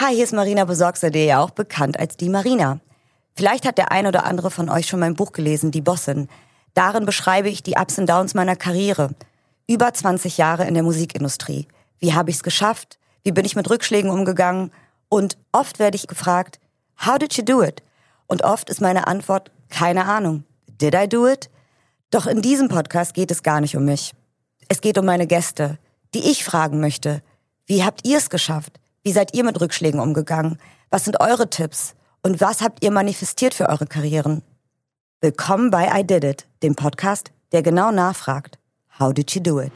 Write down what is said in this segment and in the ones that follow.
Hi, hier ist Marina Besorgsadeh, ja auch bekannt als die Marina. Vielleicht hat der ein oder andere von euch schon mein Buch gelesen, Die Bossin. Darin beschreibe ich die Ups und Downs meiner Karriere. Über 20 Jahre in der Musikindustrie. Wie habe ich es geschafft? Wie bin ich mit Rückschlägen umgegangen? Und oft werde ich gefragt, how did you do it? Und oft ist meine Antwort, keine Ahnung. Did I do it? Doch in diesem Podcast geht es gar nicht um mich. Es geht um meine Gäste, die ich fragen möchte. Wie habt ihr es geschafft? Wie seid ihr mit Rückschlägen umgegangen? Was sind eure Tipps? Und was habt ihr manifestiert für eure Karrieren? Willkommen bei I Did It, dem Podcast, der genau nachfragt. How did you do it?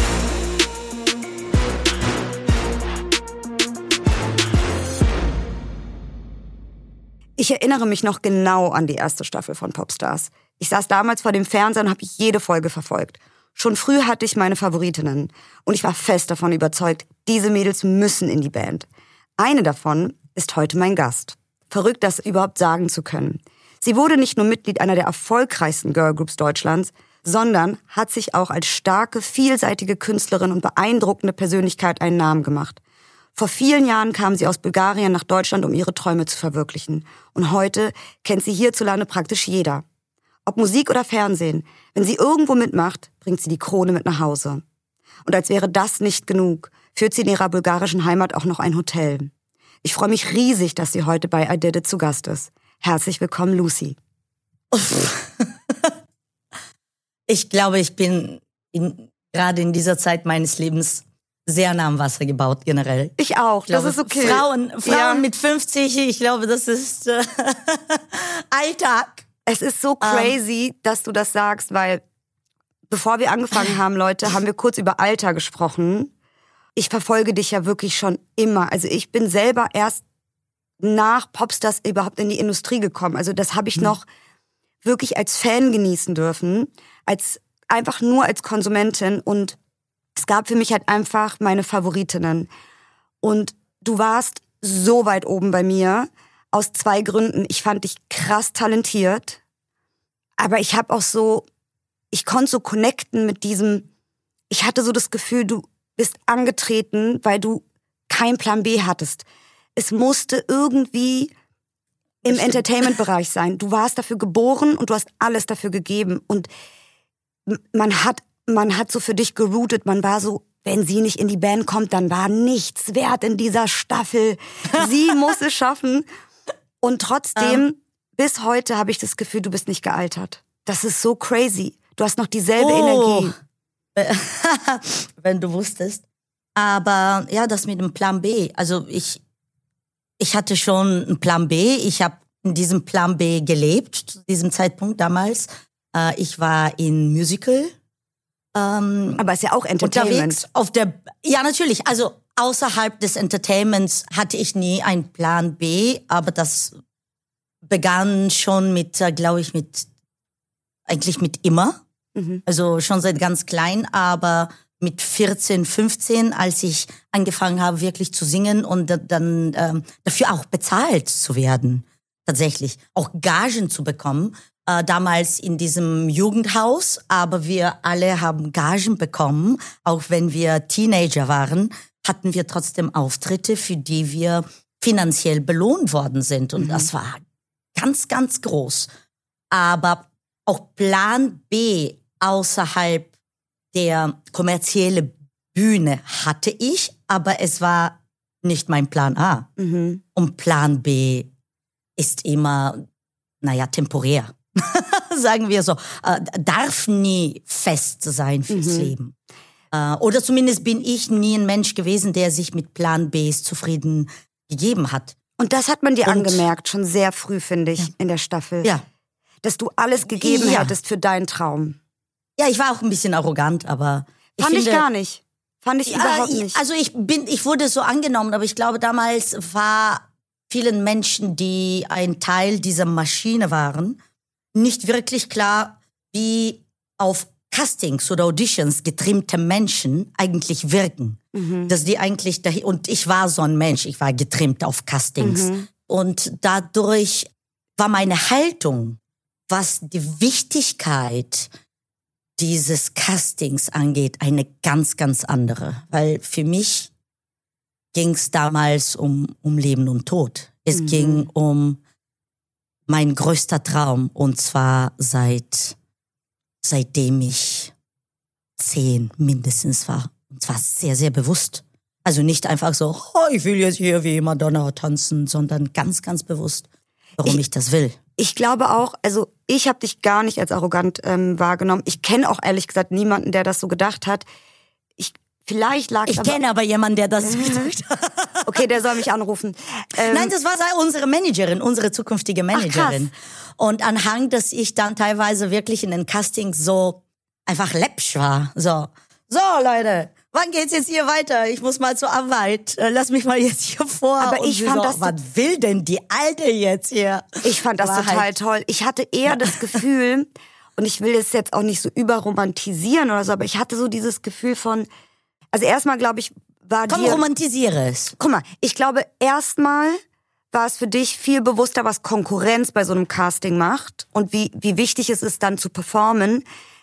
Ich erinnere mich noch genau an die erste Staffel von Popstars. Ich saß damals vor dem Fernseher und habe jede Folge verfolgt. Schon früh hatte ich meine Favoritinnen und ich war fest davon überzeugt, diese Mädels müssen in die Band. Eine davon ist heute mein Gast. Verrückt, das überhaupt sagen zu können. Sie wurde nicht nur Mitglied einer der erfolgreichsten Girlgroups Deutschlands, sondern hat sich auch als starke, vielseitige Künstlerin und beeindruckende Persönlichkeit einen Namen gemacht. Vor vielen Jahren kam sie aus Bulgarien nach Deutschland, um ihre Träume zu verwirklichen. Und heute kennt sie hierzulande praktisch jeder. Ob Musik oder Fernsehen, wenn sie irgendwo mitmacht, bringt sie die Krone mit nach Hause. Und als wäre das nicht genug, führt sie in ihrer bulgarischen Heimat auch noch ein Hotel. Ich freue mich riesig, dass sie heute bei I Did It zu Gast ist. Herzlich willkommen, Lucy. Ich glaube, ich bin gerade in dieser Zeit meines Lebens sehr nah am Wasser gebaut, generell. Ich auch, das ist okay. Frauen ja. Mit 50, ich glaube, das ist Alltag. Es ist so crazy, dass du das sagst, weil bevor wir angefangen haben, Leute, haben wir kurz über Alter gesprochen. Ich verfolge dich ja wirklich schon immer. Also ich bin selber erst nach Popstars überhaupt in die Industrie gekommen. Also das habe ich noch wirklich als Fan genießen dürfen, einfach nur als Konsumentin. Und es gab für mich halt einfach meine Favoritinnen. Und du warst so weit oben bei mir aus 2 Gründen. Ich fand dich krass talentiert, aber ich konnte so connecten mit diesem, ich hatte so das Gefühl, du bist angetreten, weil du keinen Plan B hattest. Es musste irgendwie im Entertainment-Bereich sein. Du warst dafür geboren und du hast alles dafür gegeben. Und man hat so für dich geroutet. Man war so, wenn sie nicht in die Band kommt, dann war nichts wert in dieser Staffel. Sie muss es schaffen. Und trotzdem, bis heute habe ich das Gefühl, du bist nicht gealtert. Das ist so crazy. Du hast noch dieselbe Energie. Wenn du wusstest. Aber ja, das mit dem Plan B. Also ich hatte schon einen Plan B. Ich habe in diesem Plan B gelebt, zu diesem Zeitpunkt damals. Ich war in Musical. Aber ist ja auch Entertainment. Ja, natürlich. Also außerhalb des Entertainments hatte ich nie einen Plan B. Aber das begann schon eigentlich mit immer. Also schon seit ganz klein, aber mit 14, 15, als ich angefangen habe, wirklich zu singen und dann dafür auch bezahlt zu werden, tatsächlich. Auch Gagen zu bekommen. Damals in diesem Jugendhaus, aber wir alle haben Gagen bekommen. Auch wenn wir Teenager waren, hatten wir trotzdem Auftritte, für die wir finanziell belohnt worden sind. Und das war ganz, ganz groß. Aber auch Plan B außerhalb der kommerzielle Bühne hatte ich, aber es war nicht mein Plan A. Und Plan B ist immer, temporär. Sagen wir so. Darf nie fest sein fürs Leben. Oder zumindest bin ich nie ein Mensch gewesen, der sich mit Plan Bs zufrieden gegeben hat. Und das hat man dir angemerkt, schon sehr früh, finde ich, in der Staffel. Ja. Dass du alles gegeben hättest für deinen Traum. Ja, ich war auch ein bisschen arrogant, aber Fand ich gar nicht. Fand ich überhaupt nicht. Also ich wurde so angenommen, aber ich glaube, damals war vielen Menschen, die ein Teil dieser Maschine waren, nicht wirklich klar, wie auf Castings oder Auditions getrimmte Menschen eigentlich wirken. Dass die eigentlich und ich war so ein Mensch, ich war getrimmt auf Castings. Und dadurch war meine Haltung, was die Wichtigkeit dieses Castings angeht, eine ganz, ganz andere. Weil für mich ging es damals um Leben und Tod. Es ging um mein größter Traum, und zwar seitdem ich 10 mindestens war. Und zwar sehr, sehr bewusst. Also nicht einfach so, oh, ich will jetzt hier wie Madonna tanzen, sondern ganz, ganz bewusst, warum ich das will. Ich glaube auch, also ich habe dich gar nicht als arrogant wahrgenommen. Ich kenne auch ehrlich gesagt niemanden, der das so gedacht hat. Vielleicht lag es Ich kenne aber jemanden, der das gedacht hat. Okay, der soll mich anrufen. Nein, das war unsere Managerin, unsere zukünftige Managerin. Und anhand, dass ich dann teilweise wirklich in den Castings so einfach läppsch war. So Leute, wann geht's jetzt hier weiter? Ich muss mal zur Arbeit. Lass mich mal jetzt hier vor. Aber ich fand das... Was will denn die Alte jetzt hier? Ich fand das total toll. Ich hatte eher das Gefühl, und ich will es jetzt auch nicht so überromantisieren oder so, aber ich hatte so dieses Gefühl von... Also erstmal, glaube ich, Komm, romantisiere es. Guck mal, ich glaube, erstmal war es für dich viel bewusster, was Konkurrenz bei so einem Casting macht und wie wichtig es ist, dann zu performen.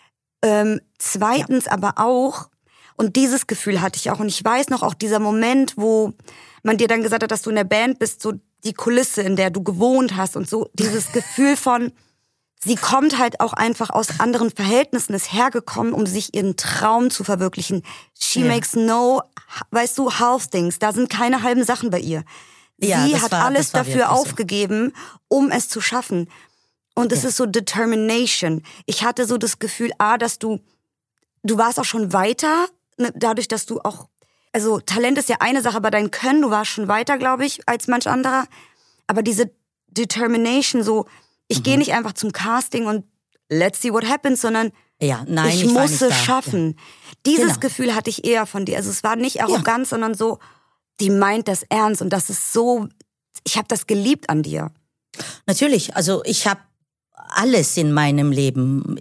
Zweitens aber auch, und dieses Gefühl hatte ich auch, und ich weiß noch auch dieser Moment, wo man dir dann gesagt hat, dass du in der Band bist, so die Kulisse, in der du gewohnt hast und so dieses Gefühl von... Sie kommt halt auch einfach aus anderen Verhältnissen, ist hergekommen, um sich ihren Traum zu verwirklichen. She makes no, weißt du, half things. Da sind keine halben Sachen bei ihr. Sie hat alles dafür aufgegeben, um es zu schaffen. Und es ist so Determination. Ich hatte so das Gefühl, dass du warst auch schon weiter, ne, dadurch, dass du auch, also Talent ist ja eine Sache, aber dein Können, du warst schon weiter, glaube ich, als manch anderer. Aber diese Determination, so, ich gehe nicht einfach zum Casting und let's see what happens, sondern ich muss es schaffen. Ja. Dieses Gefühl hatte ich eher von dir. Also es war nicht arrogant, sondern so, die meint das ernst. Und das ist so, ich habe das geliebt an dir. Natürlich, also ich habe alles in meinem Leben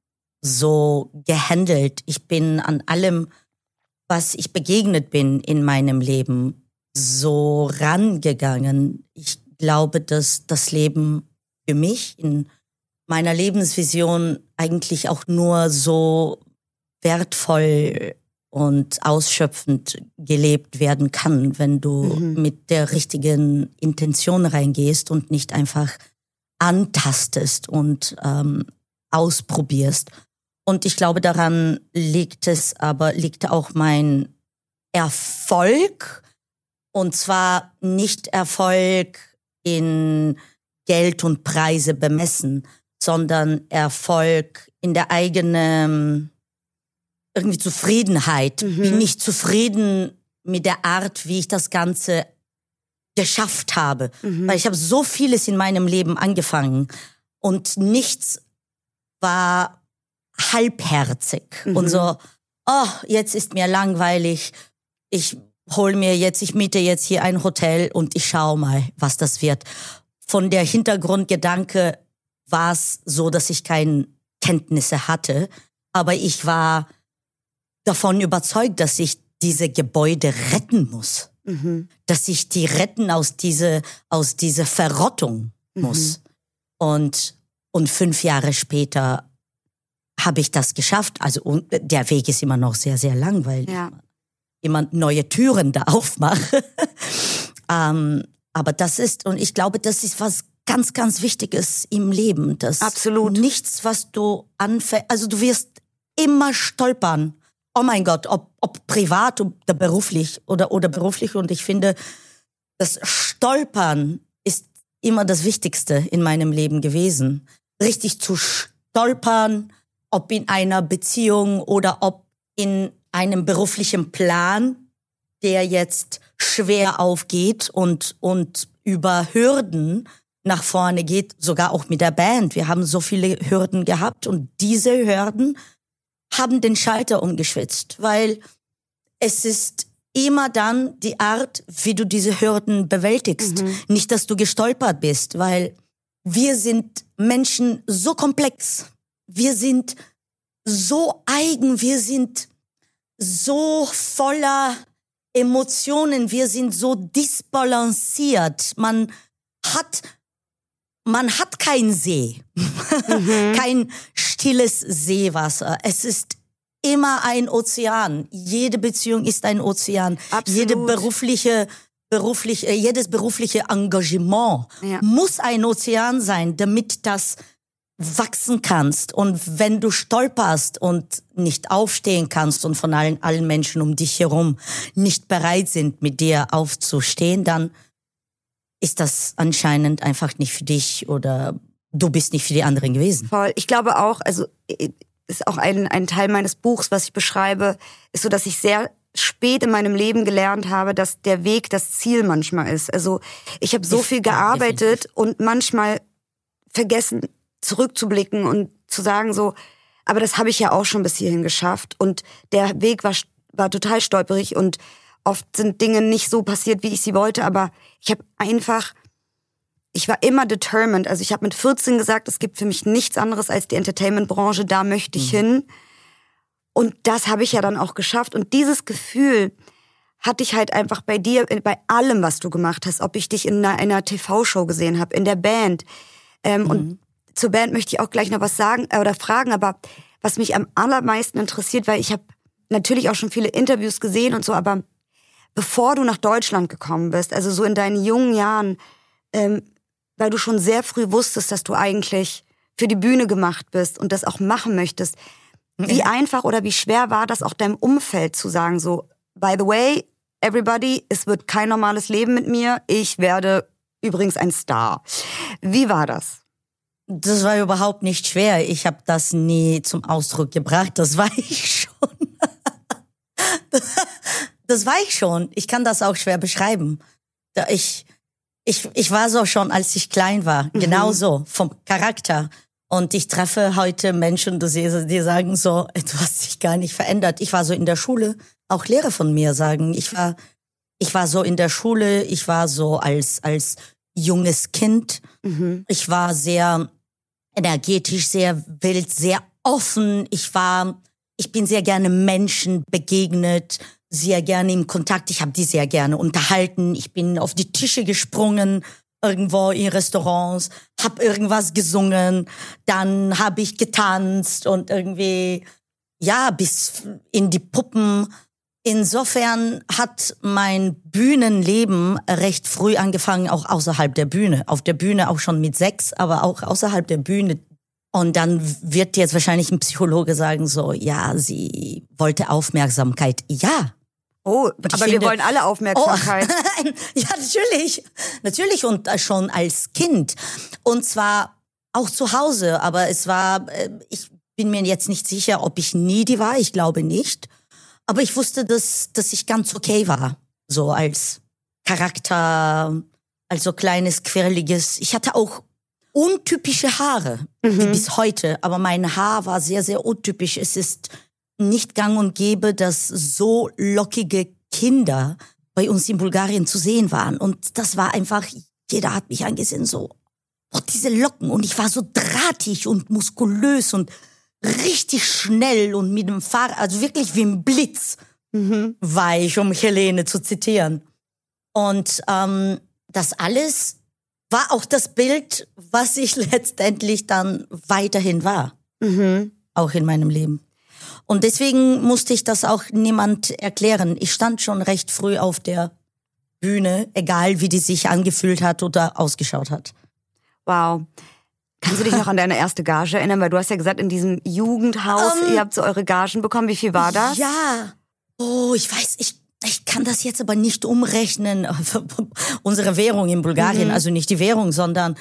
so gehandelt. Ich bin an allem, was ich begegnet bin in meinem Leben, so rangegangen. Ich glaube, dass das Leben für mich in meiner Lebensvision eigentlich auch nur so wertvoll und ausschöpfend gelebt werden kann, wenn du mit der richtigen Intention reingehst und nicht einfach antastest und ausprobierst. Und ich glaube, daran liegt auch mein Erfolg, und zwar nicht Erfolg in Geld und Preise bemessen, sondern Erfolg in der eigenen irgendwie Zufriedenheit. Bin ich zufrieden mit der Art, wie ich das Ganze geschafft habe. Weil ich habe so vieles in meinem Leben angefangen und nichts war halbherzig und so, jetzt ist mir langweilig, ich miete jetzt hier ein Hotel und ich schaue mal, was das wird. Von der Hintergrundgedanke war es so, dass ich keine Kenntnisse hatte, aber ich war davon überzeugt, dass ich diese Gebäude retten muss. Dass ich die retten aus dieser Verrottung muss. Und 5 Jahre später habe ich das geschafft. Also der Weg ist immer noch sehr, sehr lang, weil ich immer neue Türen da aufmache. Aber und ich glaube, das ist was ganz, ganz Wichtiges im Leben. Absolut. Nichts, was du anfängst, also du wirst immer stolpern. Oh mein Gott, ob privat oder beruflich oder beruflich. Und ich finde, das Stolpern ist immer das Wichtigste in meinem Leben gewesen. Richtig zu stolpern, ob in einer Beziehung oder ob in einem beruflichen Plan, der jetzt schwer aufgeht und über Hürden nach vorne geht, sogar auch mit der Band. Wir haben so viele Hürden gehabt und diese Hürden haben den Schalter umgeschwitzt, weil es ist immer dann die Art, wie du diese Hürden bewältigst. Nicht, dass du gestolpert bist, weil wir sind Menschen so komplex. Wir sind so eigen, wir sind so voller Emotionen, wir sind so disbalanciert. Man hat kein See, kein stilles Seewasser. Es ist immer ein Ozean. Jede Beziehung ist ein Ozean. Absolut. Jedes berufliche Engagement muss ein Ozean sein, damit das wachsen kannst. Und wenn du stolperst und nicht aufstehen kannst und von allen Menschen um dich herum nicht bereit sind, mit dir aufzustehen, dann ist das anscheinend einfach nicht für dich oder du bist nicht für die anderen gewesen. Voll. Ich glaube auch, also ist auch ein Teil meines Buchs, was ich beschreibe, ist so, dass ich sehr spät in meinem Leben gelernt habe, dass der Weg das Ziel manchmal ist. Also ich habe so viel gearbeitet und manchmal vergessen, zurückzublicken und zu sagen so, aber das habe ich ja auch schon bis hierhin geschafft. Und der Weg war total stolperig und oft sind Dinge nicht so passiert, wie ich sie wollte, aber ich war immer determined. Also ich habe mit 14 gesagt, es gibt für mich nichts anderes als die Entertainment-Branche, da möchte ich hin. Und das habe ich ja dann auch geschafft. Und dieses Gefühl hatte ich halt einfach bei dir, bei allem, was du gemacht hast. Ob ich dich in einer TV-Show gesehen habe, in der Band. Und zur Band möchte ich auch gleich noch was sagen oder fragen. Aber was mich am allermeisten interessiert, weil ich habe natürlich auch schon viele Interviews gesehen und so, aber bevor du nach Deutschland gekommen bist, also so in deinen jungen Jahren, weil du schon sehr früh wusstest, dass du eigentlich für die Bühne gemacht bist und das auch machen möchtest. Wie einfach oder wie schwer war das auch deinem Umfeld zu sagen, so, by the way, everybody, es wird kein normales Leben mit mir, ich werde übrigens ein Star. Wie war das? Das war überhaupt nicht schwer. Ich habe das nie zum Ausdruck gebracht, das war ich schon. Das war ich schon. Ich kann das auch schwer beschreiben. Ich war so schon, als ich klein war. Genauso, vom Charakter. Und ich treffe heute Menschen, die sagen so, du hast dich gar nicht verändert. Ich war so in der Schule, auch Lehrer von mir sagen, ich war so in der Schule, ich war so als junges Kind. Ich war sehr energetisch, sehr wild, sehr offen. Ich bin sehr gerne Menschen begegnet, sehr gerne im Kontakt. Ich habe die sehr gerne unterhalten. Ich bin auf die Tische gesprungen, irgendwo in Restaurants, habe irgendwas gesungen, dann habe ich getanzt und irgendwie, ja, bis in die Puppen. Insofern hat mein Bühnenleben recht früh angefangen, auch außerhalb der Bühne. Auf der Bühne auch schon mit 6, aber auch außerhalb der Bühne. Und dann wird jetzt wahrscheinlich ein Psychologe sagen so, ja, sie wollte Aufmerksamkeit. Ja. Oh, aber wir wollen alle Aufmerksamkeit. Oh, ja, natürlich und schon als Kind. Und zwar auch zu Hause, aber es war, ich bin mir jetzt nicht sicher, ob ich needy war, ich glaube nicht. Aber ich wusste, dass ich ganz okay war, so als Charakter, als so kleines, quirliges. Ich hatte auch untypische Haare, wie bis heute, aber mein Haar war sehr, sehr untypisch. Es ist nicht gang und gäbe, dass so lockige Kinder bei uns in Bulgarien zu sehen waren. Und das war einfach, jeder hat mich angesehen, so, oh, diese Locken. Und ich war so drahtig und muskulös und richtig schnell und mit dem Fahrrad, also wirklich wie ein Blitz, war ich, um Helene zu zitieren. Und das alles war auch das Bild, was ich letztendlich dann weiterhin war, auch in meinem Leben. Und deswegen musste ich das auch niemand erklären. Ich stand schon recht früh auf der Bühne, egal wie die sich angefühlt hat oder ausgeschaut hat. Wow. Kannst du dich noch an deine erste Gage erinnern? Weil du hast ja gesagt, in diesem Jugendhaus, ihr habt so eure Gagen bekommen. Wie viel war das? Ja. Oh, ich weiß, ich kann das jetzt aber nicht umrechnen. Unsere Währung in Bulgarien, also nicht die Währung, sondern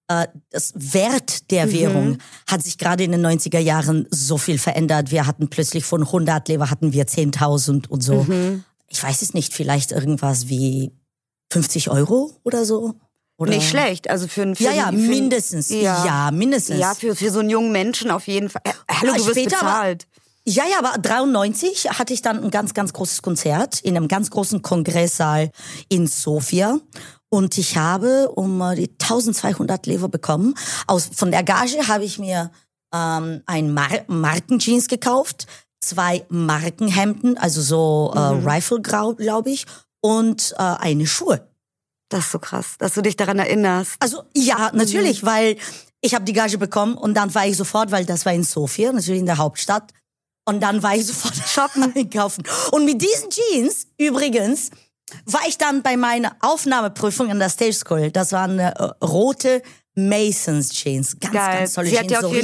das Wert der Währung hat sich gerade in den 90er Jahren so viel verändert. Wir hatten plötzlich von 100 Lever hatten wir 10.000 und so. Ich weiß es nicht, vielleicht irgendwas wie 50 € oder so. Oder? Nicht schlecht, also für mindestens. Ja, mindestens. Ja, für so einen jungen Menschen auf jeden Fall. Hallo, du wirst bezahlt. Aber 93 hatte ich dann ein ganz, ganz großes Konzert in einem ganz großen Kongresssaal in Sofia. Und ich habe die 1200 Lever bekommen. Von der Gage habe ich mir ein Markenjeans gekauft, 2 Markenhemden, also so Rifle-Grau, glaube ich, und eine Schuhe. Das ist so krass, dass du dich daran erinnerst. Also ja, natürlich, weil ich habe die Gage bekommen und dann war ich sofort, weil das war in Sofia, natürlich in der Hauptstadt, Und dann war ich sofort shoppen einkaufen. Und mit diesen Jeans, übrigens, war ich dann bei meiner Aufnahmeprüfung in der Stage School. Das waren rote Masons Jeans. Ganz, geil. ganz tolle Sie hat Jeans. ja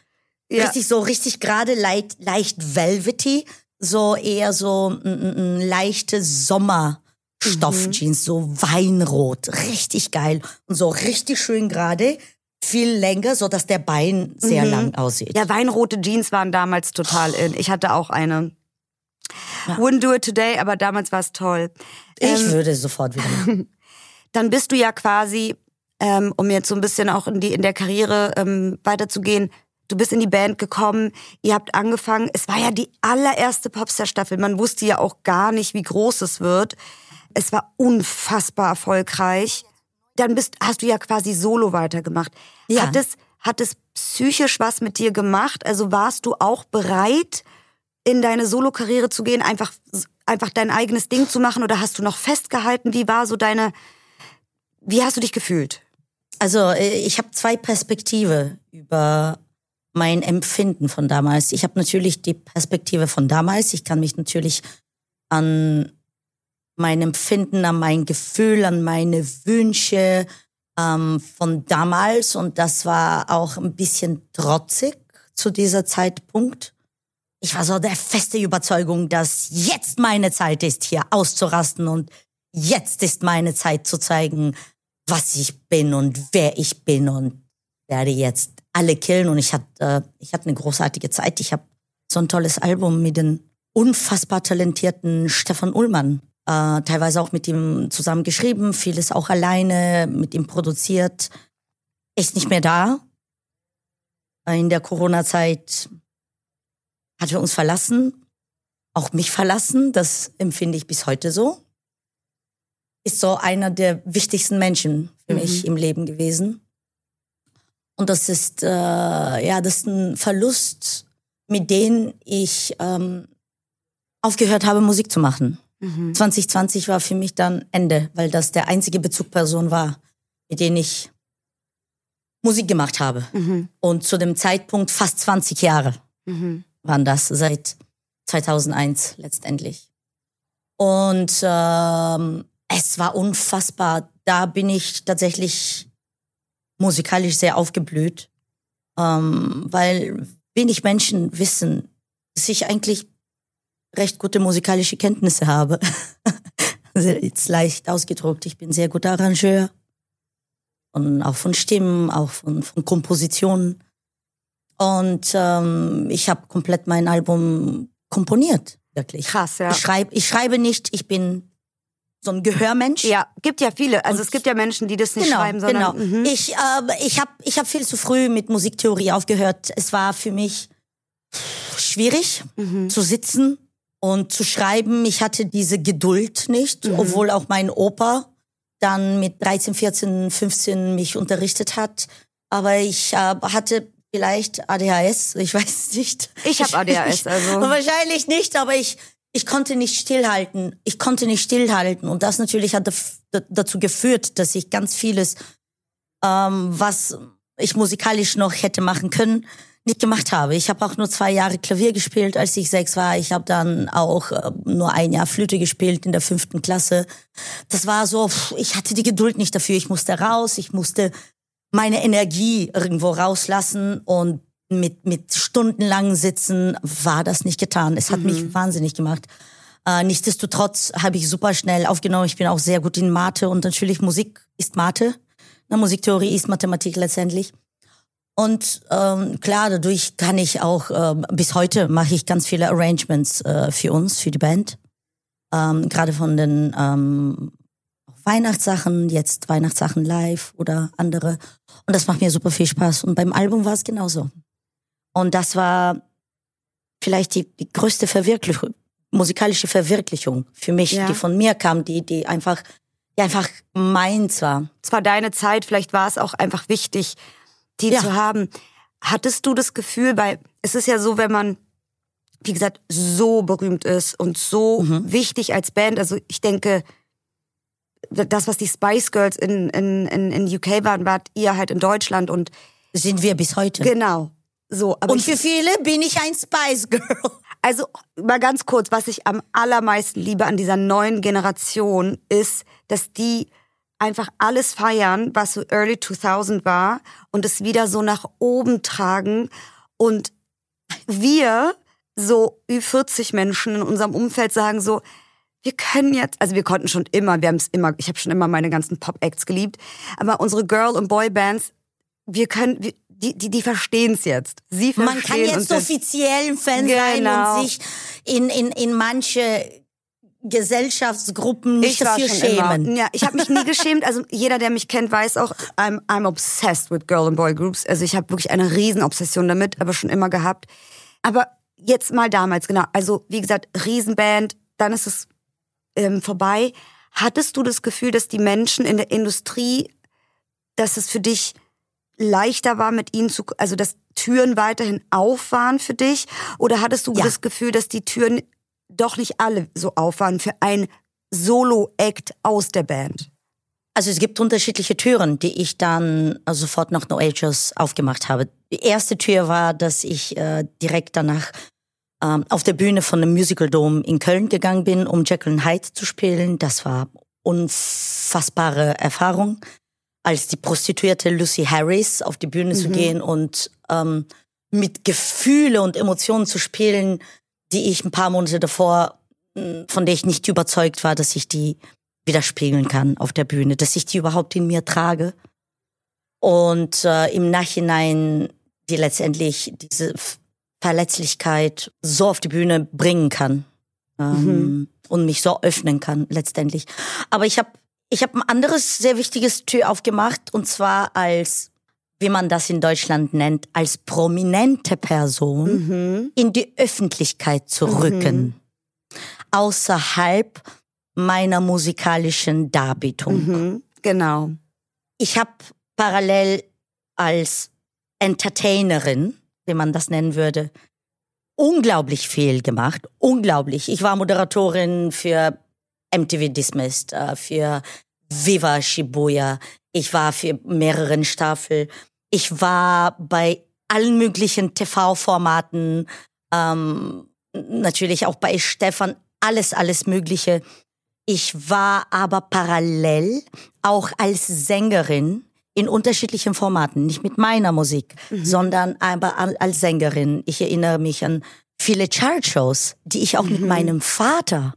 So richtig gerade leicht velvety. So eher so ein leichte Sommerstoff-Jeans. So Weinrot. Richtig geil. Und so richtig schön gerade. Viel länger, so dass der Bein sehr lang aussieht. Ja, weinrote Jeans waren damals total in. Ich hatte auch eine. Ja. Wouldn't do it today, aber damals war es toll. Ich würde sofort wieder machen. Dann bist du ja quasi, um jetzt so ein bisschen auch in der Karriere weiterzugehen, du bist in die Band gekommen, ihr habt angefangen, es war ja die allererste Popstar-Staffel, man wusste ja auch gar nicht, wie groß es wird. Es war unfassbar erfolgreich. Dann hast du ja quasi solo weitergemacht. Ja. Hat es psychisch was mit dir gemacht? Also warst du auch bereit, in deine Solo-Karriere zu gehen, einfach dein eigenes Ding zu machen, oder hast du noch festgehalten? Wie hast du dich gefühlt? Also ich habe zwei Perspektiven über mein Empfinden von damals. Ich habe natürlich die Perspektive von damals. Ich kann mich natürlich an mein Empfinden, an mein Gefühl, an meine Wünsche von damals. Und das war auch ein bisschen trotzig zu dieser Zeitpunkt. Ich war so der feste Überzeugung, dass jetzt meine Zeit ist, hier auszurasten. Und jetzt ist meine Zeit zu zeigen, was ich bin und wer ich bin. Und werde jetzt alle killen. Und ich hatte eine großartige Zeit. Ich habe so ein tolles Album mit dem unfassbar talentierten Stefan Ullmann teilweise auch mit ihm zusammen geschrieben, vieles auch alleine mit ihm produziert. Ist nicht mehr da. In der Corona-Zeit hat er uns verlassen, auch mich verlassen. Das empfinde ich bis heute so. Ist so einer der wichtigsten Menschen für mich im Leben gewesen. Und das ist ein Verlust, mit dem ich aufgehört habe, Musik zu machen. 2020 war für mich dann Ende, weil das der einzige Bezugsperson war, mit dem ich Musik gemacht habe. Und zu dem Zeitpunkt fast 20 Jahre waren das, seit 2001 letztendlich. Und es war unfassbar. Da bin ich tatsächlich musikalisch sehr aufgeblüht, weil wenig Menschen wissen, dass ich eigentlich recht gute musikalische Kenntnisse habe. Jetzt leicht ausgedrückt, ich bin sehr guter Arrangeur. Und auch von Stimmen, auch von Kompositionen. Und ich habe komplett mein Album komponiert, wirklich. Krass, ja. Ich schreibe nicht, ich bin so ein Gehörmensch. Ja, gibt ja viele. Also es gibt ja Menschen, die das nicht schreiben, sondern... Genau. Ich hab viel zu früh mit Musiktheorie aufgehört. Es war für mich schwierig zu sitzen und zu schreiben. Ich hatte diese Geduld nicht, obwohl auch mein Opa dann mit 13, 14, 15 mich unterrichtet hat. Aber ich hatte vielleicht ADHS, ich weiß nicht. Ich habe ADHS, also. Wahrscheinlich nicht, aber ich konnte nicht stillhalten. Und das natürlich hat dazu geführt, dass ich ganz vieles, was ich musikalisch noch hätte machen können, nicht gemacht habe. Ich habe auch nur 2 Jahre Klavier gespielt, als ich 6 war. Ich habe dann auch nur 1 Jahr Flöte gespielt in der 5. Klasse. Das war so, ich hatte die Geduld nicht dafür. Ich musste raus, ich musste meine Energie irgendwo rauslassen, und mit stundenlangen Sitzen war das nicht getan. Es hat mich wahnsinnig gemacht. Nichtsdestotrotz habe ich super schnell aufgenommen. Ich bin auch sehr gut in Mathe, und natürlich Musik ist Mathe. Musiktheorie ist Mathematik letztendlich. Und klar, dadurch kann ich auch, bis heute mache ich ganz viele Arrangements für uns, für die Band. Gerade von den Weihnachtssachen, jetzt Weihnachtssachen live oder andere. Und das macht mir super viel Spaß. Und beim Album war es genauso. Und das war vielleicht die größte musikalische Verwirklichung für mich, die von mir kam, die einfach meins war. Es war deine Zeit, vielleicht war es auch einfach wichtig, die zu haben. Hattest du das Gefühl, weil es ist ja so, wenn man, wie gesagt, so berühmt ist und so wichtig als Band, also ich denke, das, was die Spice Girls in UK waren, wart ihr halt in Deutschland, und sind wir bis heute. Genau. So, aber und für viele bin ich ein Spice Girl. Also mal ganz kurz, was ich am allermeisten liebe an dieser neuen Generation ist, dass die einfach alles feiern, was so Early 2000 war und es wieder so nach oben tragen. Und wir, so Ü40 Menschen in unserem Umfeld sagen so, wir können jetzt, also wir konnten schon immer, wir haben es immer, ich habe schon immer meine ganzen Pop-Acts geliebt, aber unsere Girl- und Boy-Bands, wir können, die verstehen es jetzt. Sie verstehen Man kann jetzt offiziell Fan sein und sich in manche Gesellschaftsgruppen nicht dafür schämen. Immer. Ja, ich habe mich nie geschämt. Also jeder, der mich kennt, weiß auch, I'm obsessed with Girl- and Boy-Groups. Also ich habe wirklich eine Riesenobsession damit, aber schon immer gehabt. Aber jetzt mal damals, genau. Also wie gesagt, Riesenband, dann ist es vorbei. Hattest du das Gefühl, dass die Menschen in der Industrie, dass es für dich leichter war, mit ihnen also dass Türen weiterhin auf waren für dich? Oder hattest du das Gefühl, dass die Türen doch nicht alle so auf waren für ein Solo-Act aus der Band? Also es gibt unterschiedliche Türen, die ich dann sofort nach No Ages aufgemacht habe. Die erste Tür war, dass ich direkt danach auf der Bühne von einem Musical Dome in Köln gegangen bin, um Jekyll and Hyde zu spielen. Das war unfassbare Erfahrung, als die Prostituierte Lucy Harris auf die Bühne zu gehen und mit Gefühle und Emotionen zu spielen, die ich ein paar Monate davor, von der ich nicht überzeugt war, dass ich die widerspiegeln kann auf der Bühne, dass ich die überhaupt in mir trage. Und im Nachhinein die letztendlich diese Verletzlichkeit so auf die Bühne bringen kann und mich so öffnen kann letztendlich. Aber ich hab ein anderes sehr wichtiges Tür aufgemacht, und zwar als, wie man das in Deutschland nennt, als prominente Person in die Öffentlichkeit zu rücken, außerhalb meiner musikalischen Darbietung. Genau. Ich habe parallel als Entertainerin, wie man das nennen würde, unglaublich viel gemacht. Unglaublich. Ich war Moderatorin für MTV Dismissed, für Viva Shibuya. Ich war für mehreren Staffeln. Ich war bei allen möglichen TV-Formaten, natürlich auch bei Stefan, alles Mögliche. Ich war aber parallel auch als Sängerin in unterschiedlichen Formaten, nicht mit meiner Musik, sondern aber als Sängerin. Ich erinnere mich an viele Chartshows, die ich auch mit meinem Vater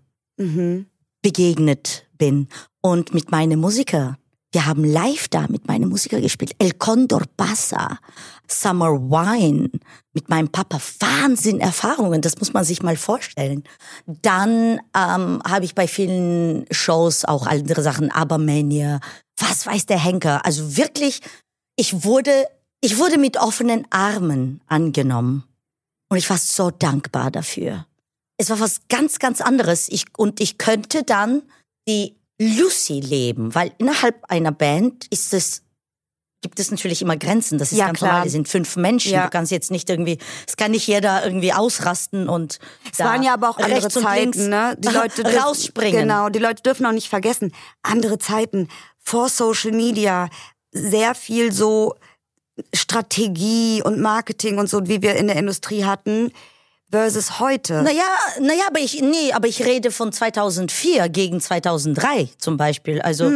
begegnet bin und mit meinen Musikern. Wir haben live da mit meinen Musikern gespielt. El Condor Pasa, Summer Wine, mit meinem Papa. Wahnsinn Erfahrungen, das muss man sich mal vorstellen. Dann habe ich bei vielen Shows auch andere Sachen, Abermania, was weiß der Henker. Also wirklich, ich wurde mit offenen Armen angenommen. Und ich war so dankbar dafür. Es war was ganz, ganz anderes. Ich könnte dann die Lucy leben, weil innerhalb einer Band gibt es natürlich immer Grenzen. Das ist ganz normal. Es sind 5 Menschen. Du kannst jetzt nicht es kann nicht jeder irgendwie ausrasten und es waren ja aber auch andere Zeiten, ne? Die Leute rausspringen. Genau, die Leute dürfen auch nicht vergessen. Andere Zeiten, vor Social Media, sehr viel so Strategie und Marketing und so, wie wir in der Industrie hatten, versus heute. Naja, aber ich rede von 2004 gegen 2003 zum Beispiel. Also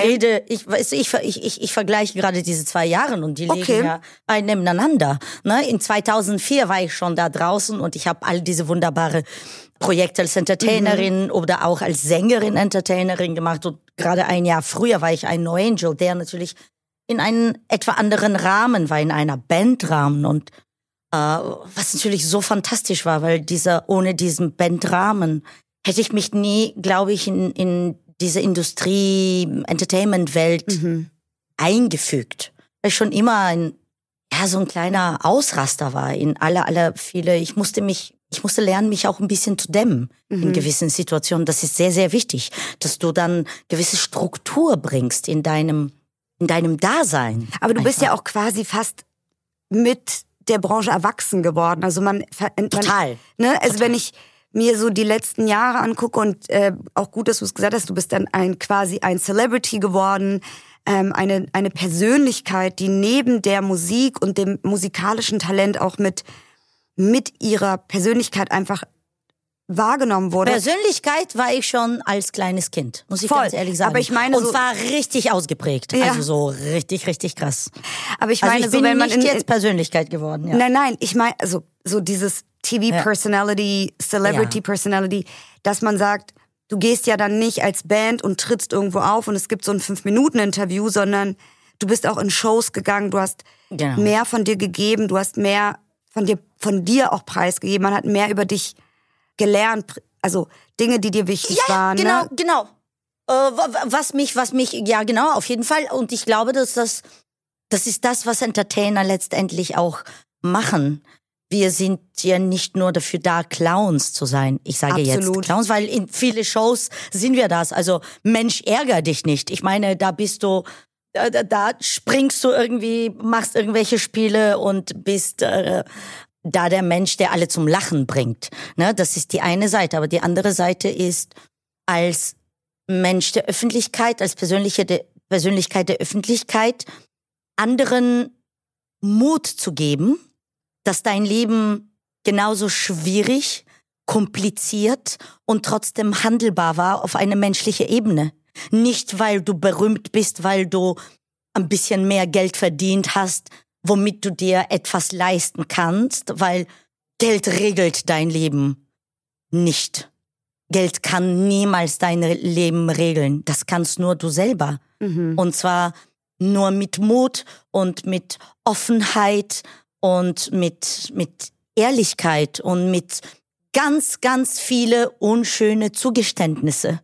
ich vergleiche gerade diese 2 Jahre und die liegen ja ein nebeneinander. Ne? In 2004 war ich schon da draußen und ich habe all diese wunderbare Projekte als Entertainerin oder auch als Sängerin Entertainerin gemacht. Und gerade ein Jahr früher war ich ein No Angel, der natürlich in einem etwa anderen Rahmen war, in einer Bandrahmen, und was natürlich so fantastisch war, weil ohne diesen Bandrahmen hätte ich mich nie, glaube ich, in diese Industrie-Entertainment-Welt eingefügt. Weil ich schon immer so ein kleiner Ausraster war in ich musste lernen, mich auch ein bisschen zu dämmen in gewissen Situationen. Das ist sehr, sehr wichtig, dass du dann gewisse Struktur bringst in deinem Dasein. Aber du bist ja auch quasi fast mit der Branche erwachsen geworden. Also Total. Ne? Also wenn ich mir so die letzten Jahre angucke und auch gut, dass du es gesagt hast, du bist dann quasi ein Celebrity geworden, eine Persönlichkeit, die neben der Musik und dem musikalischen Talent auch mit mit ihrer Persönlichkeit einfach wahrgenommen wurde. Persönlichkeit war ich schon als kleines Kind, muss ich ganz ehrlich sagen. Aber ich meine, und so, zwar richtig ausgeprägt, also so richtig, richtig krass. Aber ich meine, also ich bin wenn man nicht jetzt Persönlichkeit geworden. Ja. Nein, ich meine, also so dieses TV-Personality, Celebrity-Personality, dass man sagt, du gehst ja dann nicht als Band und trittst irgendwo auf und es gibt so ein 5-Minuten-Interview, sondern du bist auch in Shows gegangen, du hast mehr von dir gegeben, du hast mehr von dir auch preisgegeben, man hat mehr über dich gelernt, also Dinge, die dir wichtig waren. Genau, ne? genau. Was mich, ja genau, auf jeden Fall. Und ich glaube, dass das ist das, was Entertainer letztendlich auch machen. Wir sind ja nicht nur dafür da, Clowns zu sein. Ich sage jetzt Clowns, weil in viele Shows sind wir das. Also Mensch, ärger dich nicht. Ich meine, da bist du, da springst du irgendwie, machst irgendwelche Spiele und bist da der Mensch, der alle zum Lachen bringt. Ne? Das ist die eine Seite. Aber die andere Seite ist, als Mensch der Öffentlichkeit, als Persönlichkeit der Öffentlichkeit, anderen Mut zu geben, dass dein Leben genauso schwierig, kompliziert und trotzdem handelbar war auf eine menschliche Ebene. Nicht, weil du berühmt bist, weil du ein bisschen mehr Geld verdient hast, womit du dir etwas leisten kannst, weil Geld regelt dein Leben nicht. Geld kann niemals dein Leben regeln. Das kannst nur du selber. Und zwar nur mit Mut und mit Offenheit und mit Ehrlichkeit und mit ganz, ganz viele unschöne Zugeständnisse.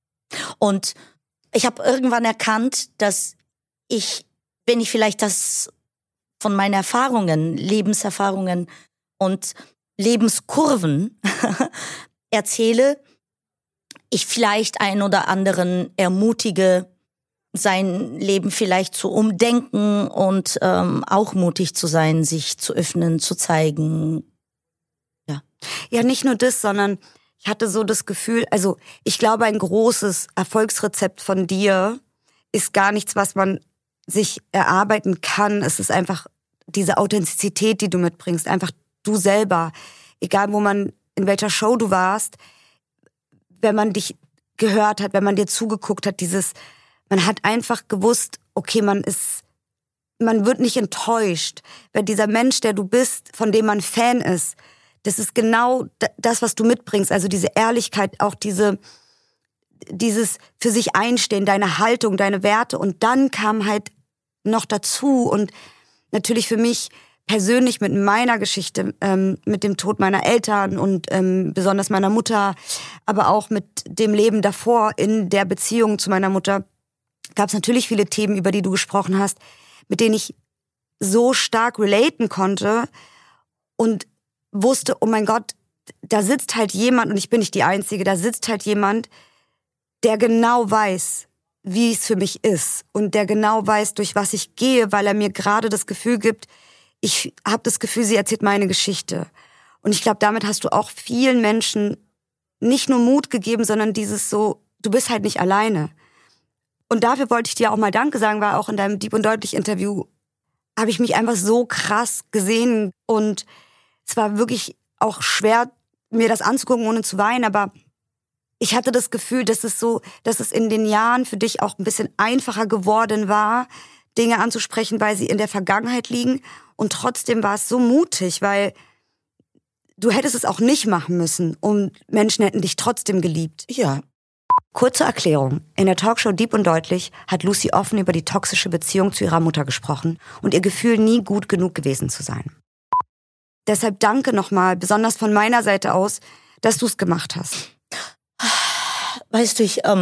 Und ich habe irgendwann erkannt, dass wenn ich vielleicht das von meinen Erfahrungen, Lebenserfahrungen und Lebenskurven erzähle, ich vielleicht einen oder anderen ermutige, sein Leben vielleicht zu umdenken und auch mutig zu sein, sich zu öffnen, zu zeigen. Ja, nicht nur das, sondern ich hatte so das Gefühl, also ich glaube, ein großes Erfolgsrezept von dir ist gar nichts, was man sich erarbeiten kann. Es ist einfach diese Authentizität, die du mitbringst, einfach du selber. Egal, in welcher Show du warst, wenn man dich gehört hat, wenn man dir zugeguckt hat, man hat einfach gewusst, okay, man wird nicht enttäuscht. Weil dieser Mensch, der du bist, von dem man Fan ist, das ist genau das, was du mitbringst. Also diese Ehrlichkeit, auch dieses für sich einstehen, deine Haltung, deine Werte. Und dann kam halt noch dazu und natürlich für mich persönlich mit meiner Geschichte, mit dem Tod meiner Eltern und besonders meiner Mutter, aber auch mit dem Leben davor in der Beziehung zu meiner Mutter, gab es natürlich viele Themen, über die du gesprochen hast, mit denen ich so stark relaten konnte und wusste, oh mein Gott, da sitzt halt jemand, und ich bin nicht die Einzige, da sitzt halt jemand, der genau weiß, wie es für mich ist und der genau weiß, durch was ich gehe, weil er mir gerade das Gefühl gibt, ich habe das Gefühl, sie erzählt meine Geschichte. Und ich glaube, damit hast du auch vielen Menschen nicht nur Mut gegeben, sondern dieses so, du bist halt nicht alleine. Und dafür wollte ich dir auch mal Danke sagen, weil auch in deinem Deep und Deutlich Interview habe ich mich einfach so krass gesehen und es war wirklich auch schwer, mir das anzugucken, ohne zu weinen, aber ich hatte das Gefühl, dass es in den Jahren für dich auch ein bisschen einfacher geworden war, Dinge anzusprechen, weil sie in der Vergangenheit liegen. Und trotzdem war es so mutig, weil du hättest es auch nicht machen müssen und Menschen hätten dich trotzdem geliebt. Ja. Kurze Erklärung. In der Talkshow Deep und Deutlich hat Lucy offen über die toxische Beziehung zu ihrer Mutter gesprochen und ihr Gefühl, nie gut genug gewesen zu sein. Deshalb danke nochmal, besonders von meiner Seite aus, dass du es gemacht hast. Weißt du,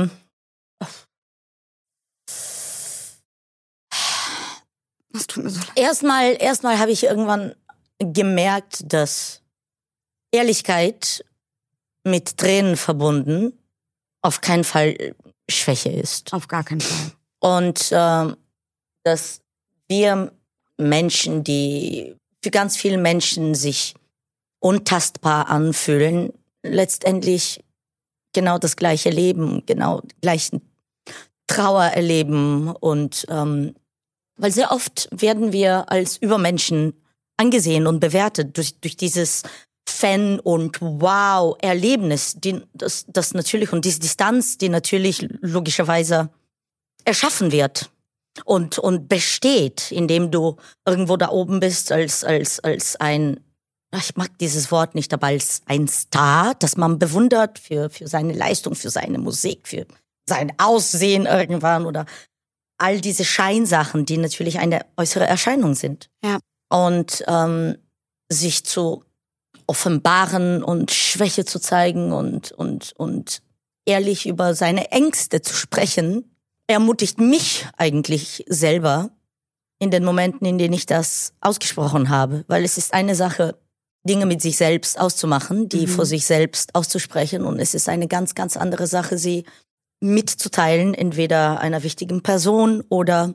das tut mir so leid. Erstmal habe ich irgendwann gemerkt, dass Ehrlichkeit mit Tränen verbunden auf keinen Fall Schwäche ist. Auf gar keinen Fall. Und dass wir Menschen, die für ganz viele Menschen sich untastbar anfühlen, letztendlich genau das gleiche Leben, genau gleichen Trauer erleben. Und weil sehr oft werden wir als Übermenschen angesehen und bewertet durch dieses Fan- und Wow-Erlebnis, das natürlich und diese Distanz, die natürlich logischerweise erschaffen wird und besteht, indem du irgendwo da oben bist als ein, ich mag dieses Wort nicht, aber als ein Star, das man bewundert für seine Leistung, für seine Musik, für sein Aussehen irgendwann oder all diese Scheinsachen, die natürlich eine äußere Erscheinung sind. Ja. Und sich zu offenbaren und Schwäche zu zeigen und ehrlich über seine Ängste zu sprechen, ermutigt mich eigentlich selber in den Momenten, in denen ich das ausgesprochen habe. Weil es ist eine Sache, Dinge mit sich selbst auszumachen, die vor sich selbst auszusprechen. Und es ist eine ganz, ganz andere Sache, sie mitzuteilen, entweder einer wichtigen Person oder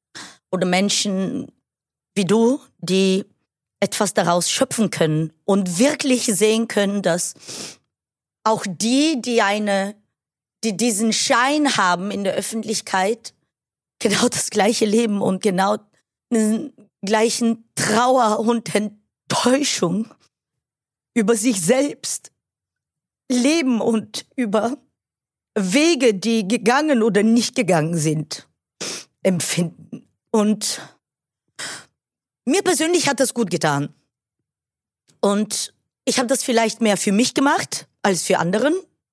Menschen wie du, die etwas daraus schöpfen können und wirklich sehen können, dass auch die diesen Schein haben in der Öffentlichkeit, genau das gleiche Leben und genau den gleichen Trauer und Enttäuschung über sich selbst leben und über Wege, die gegangen oder nicht gegangen sind, empfinden. Und mir persönlich hat das gut getan. Und ich habe das vielleicht mehr für mich gemacht als für anderen.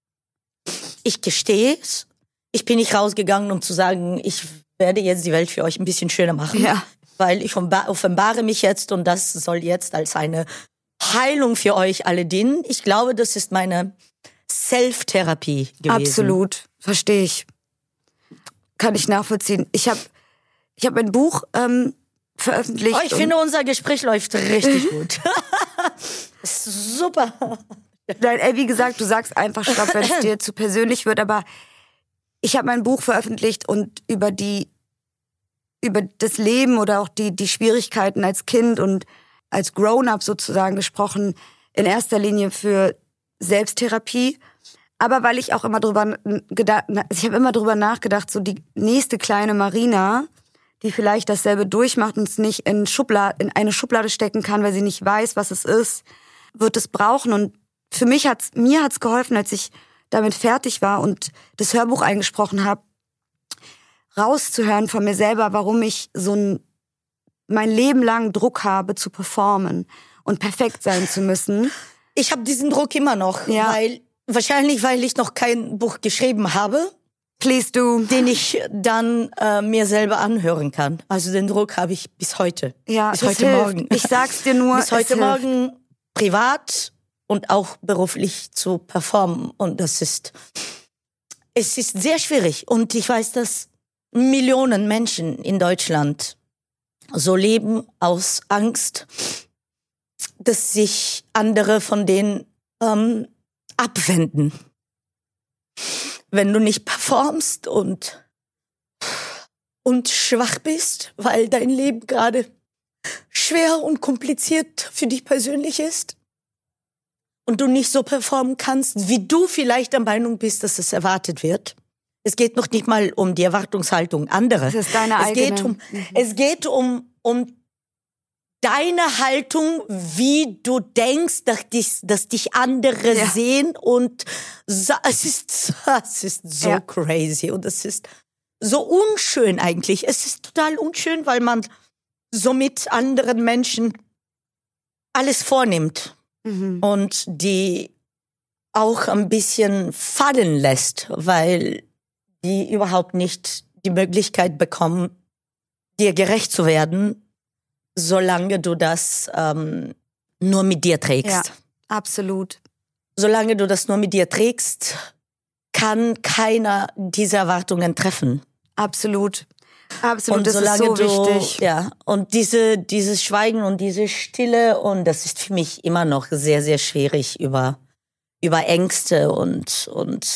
Ich gestehe es. Ich bin nicht rausgegangen, um zu sagen, ich werde jetzt die Welt für euch ein bisschen schöner machen. Ja. Weil ich offenbare mich jetzt und das soll jetzt als eine Heilung für euch alle dienen. Ich glaube, das ist meine Self-Therapie gewesen. Absolut, verstehe ich. Kann ich nachvollziehen. Ich hab ein Buch veröffentlicht. Ich finde, unser Gespräch läuft richtig gut. Das ist super. Nein, wie gesagt, du sagst einfach Stopp, wenn es dir zu persönlich wird, aber ich habe mein Buch veröffentlicht und über das Leben oder auch die Schwierigkeiten als Kind und als Grown-up sozusagen gesprochen, in erster Linie für Selbsttherapie, aber weil ich auch immer ich habe immer drüber nachgedacht, so die nächste kleine Marina, die vielleicht dasselbe durchmacht und es nicht in eine Schublade stecken kann, weil sie nicht weiß, was es ist, wird es brauchen. Und für mir hat's geholfen, als ich damit fertig war und das Hörbuch eingesprochen habe, rauszuhören von mir selber, warum ich mein Leben lang Druck habe, zu performen und perfekt sein zu müssen. Ich habe diesen Druck immer noch, weil ich noch kein Buch geschrieben habe. Please do. Den ich dann mir selber anhören kann. Also den Druck habe ich bis heute. Ja, bis heute hilft. Morgen. Ich sag's dir nur. Bis heute Morgen privat und auch beruflich zu performen. Und es ist sehr schwierig. Und ich weiß, dass Millionen Menschen in Deutschland so leben aus Angst, dass sich andere von denen abwenden. Wenn du nicht performst und schwach bist, weil dein Leben gerade schwer und kompliziert für dich persönlich ist und du nicht so performen kannst, wie du vielleicht der Meinung bist, dass es erwartet wird. Es geht noch nicht mal um die Erwartungshaltung anderer. Das ist deine eigene. Es geht um deine Haltung, wie du denkst, dass dich andere sehen und es ist so crazy und es ist so unschön eigentlich. Es ist total unschön, weil man so mit anderen Menschen alles vornimmt und die auch ein bisschen fallen lässt, weil die überhaupt nicht die Möglichkeit bekommen, dir gerecht zu werden, solange du das nur mit dir trägst. Ja, absolut. Solange du das nur mit dir trägst, kann keiner diese Erwartungen treffen. Absolut. Absolut, und das ist so wichtig. Ja, und dieses Schweigen und diese Stille, und das ist für mich immer noch sehr, sehr schwierig, über Ängste und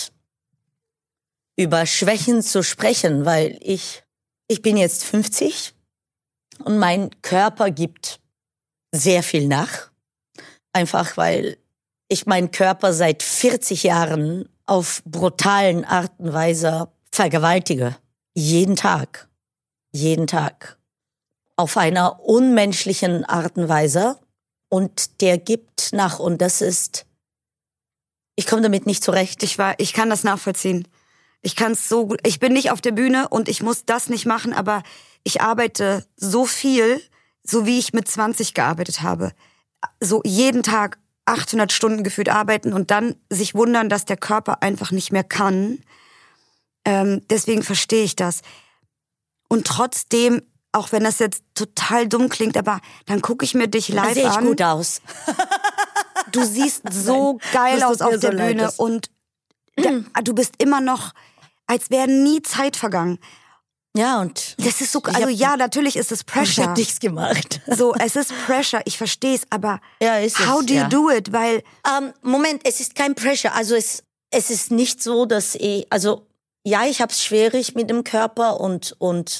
über Schwächen zu sprechen, weil ich bin jetzt 50 und mein Körper gibt sehr viel nach. Einfach weil ich meinen Körper seit 40 Jahren auf brutalen Art und Weise vergewaltige. Jeden Tag. Jeden Tag. auf einer unmenschlichen Art und Weise und der gibt nach und das ist, ich komme damit nicht zurecht. Ich kann das nachvollziehen. Ich kann es so gut. Ich bin nicht auf der Bühne und ich muss das nicht machen, aber ich arbeite so viel, so wie ich mit 20 gearbeitet habe. So jeden Tag 800 Stunden gefühlt arbeiten und dann sich wundern, dass der Körper einfach nicht mehr kann. Deswegen verstehe ich das. Und trotzdem, auch wenn das jetzt total dumm klingt, aber dann gucke ich mir dich live an. Sehe ich gut aus. Du siehst so geil aus auf der Bühne und du bist immer noch, als wäre nie Zeit vergangen. Ja, und das ist so, also ja, natürlich ist es Pressure. Ich hab nichts gemacht. So, es ist Pressure, ich verstehe es, aber ja, ist how do you do it? Weil Moment, es ist kein Pressure, also es ist nicht so, dass also ja, ich hab's schwierig mit dem Körper und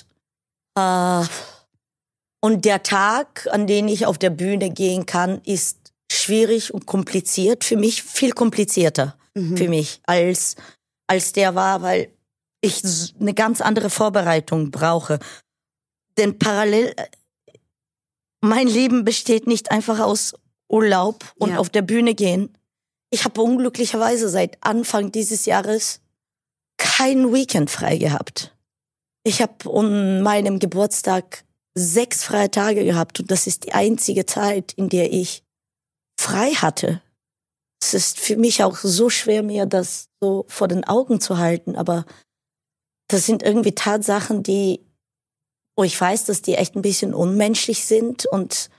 der Tag, an den ich auf der Bühne gehen kann, ist schwierig und kompliziert für mich, viel komplizierter für mich als der war, weil ich eine ganz andere Vorbereitung brauche. Denn parallel, mein Leben besteht nicht einfach aus Urlaub und auf der Bühne gehen. Ich habe unglücklicherweise seit Anfang dieses Jahres kein Weekend frei gehabt. Ich habe an meinem Geburtstag 6 freie Tage gehabt und das ist die einzige Zeit, in der ich frei hatte. Es ist für mich auch so schwer, mir das so vor den Augen zu halten, aber das sind irgendwie Tatsachen, wo ich weiß, dass die echt ein bisschen unmenschlich sind und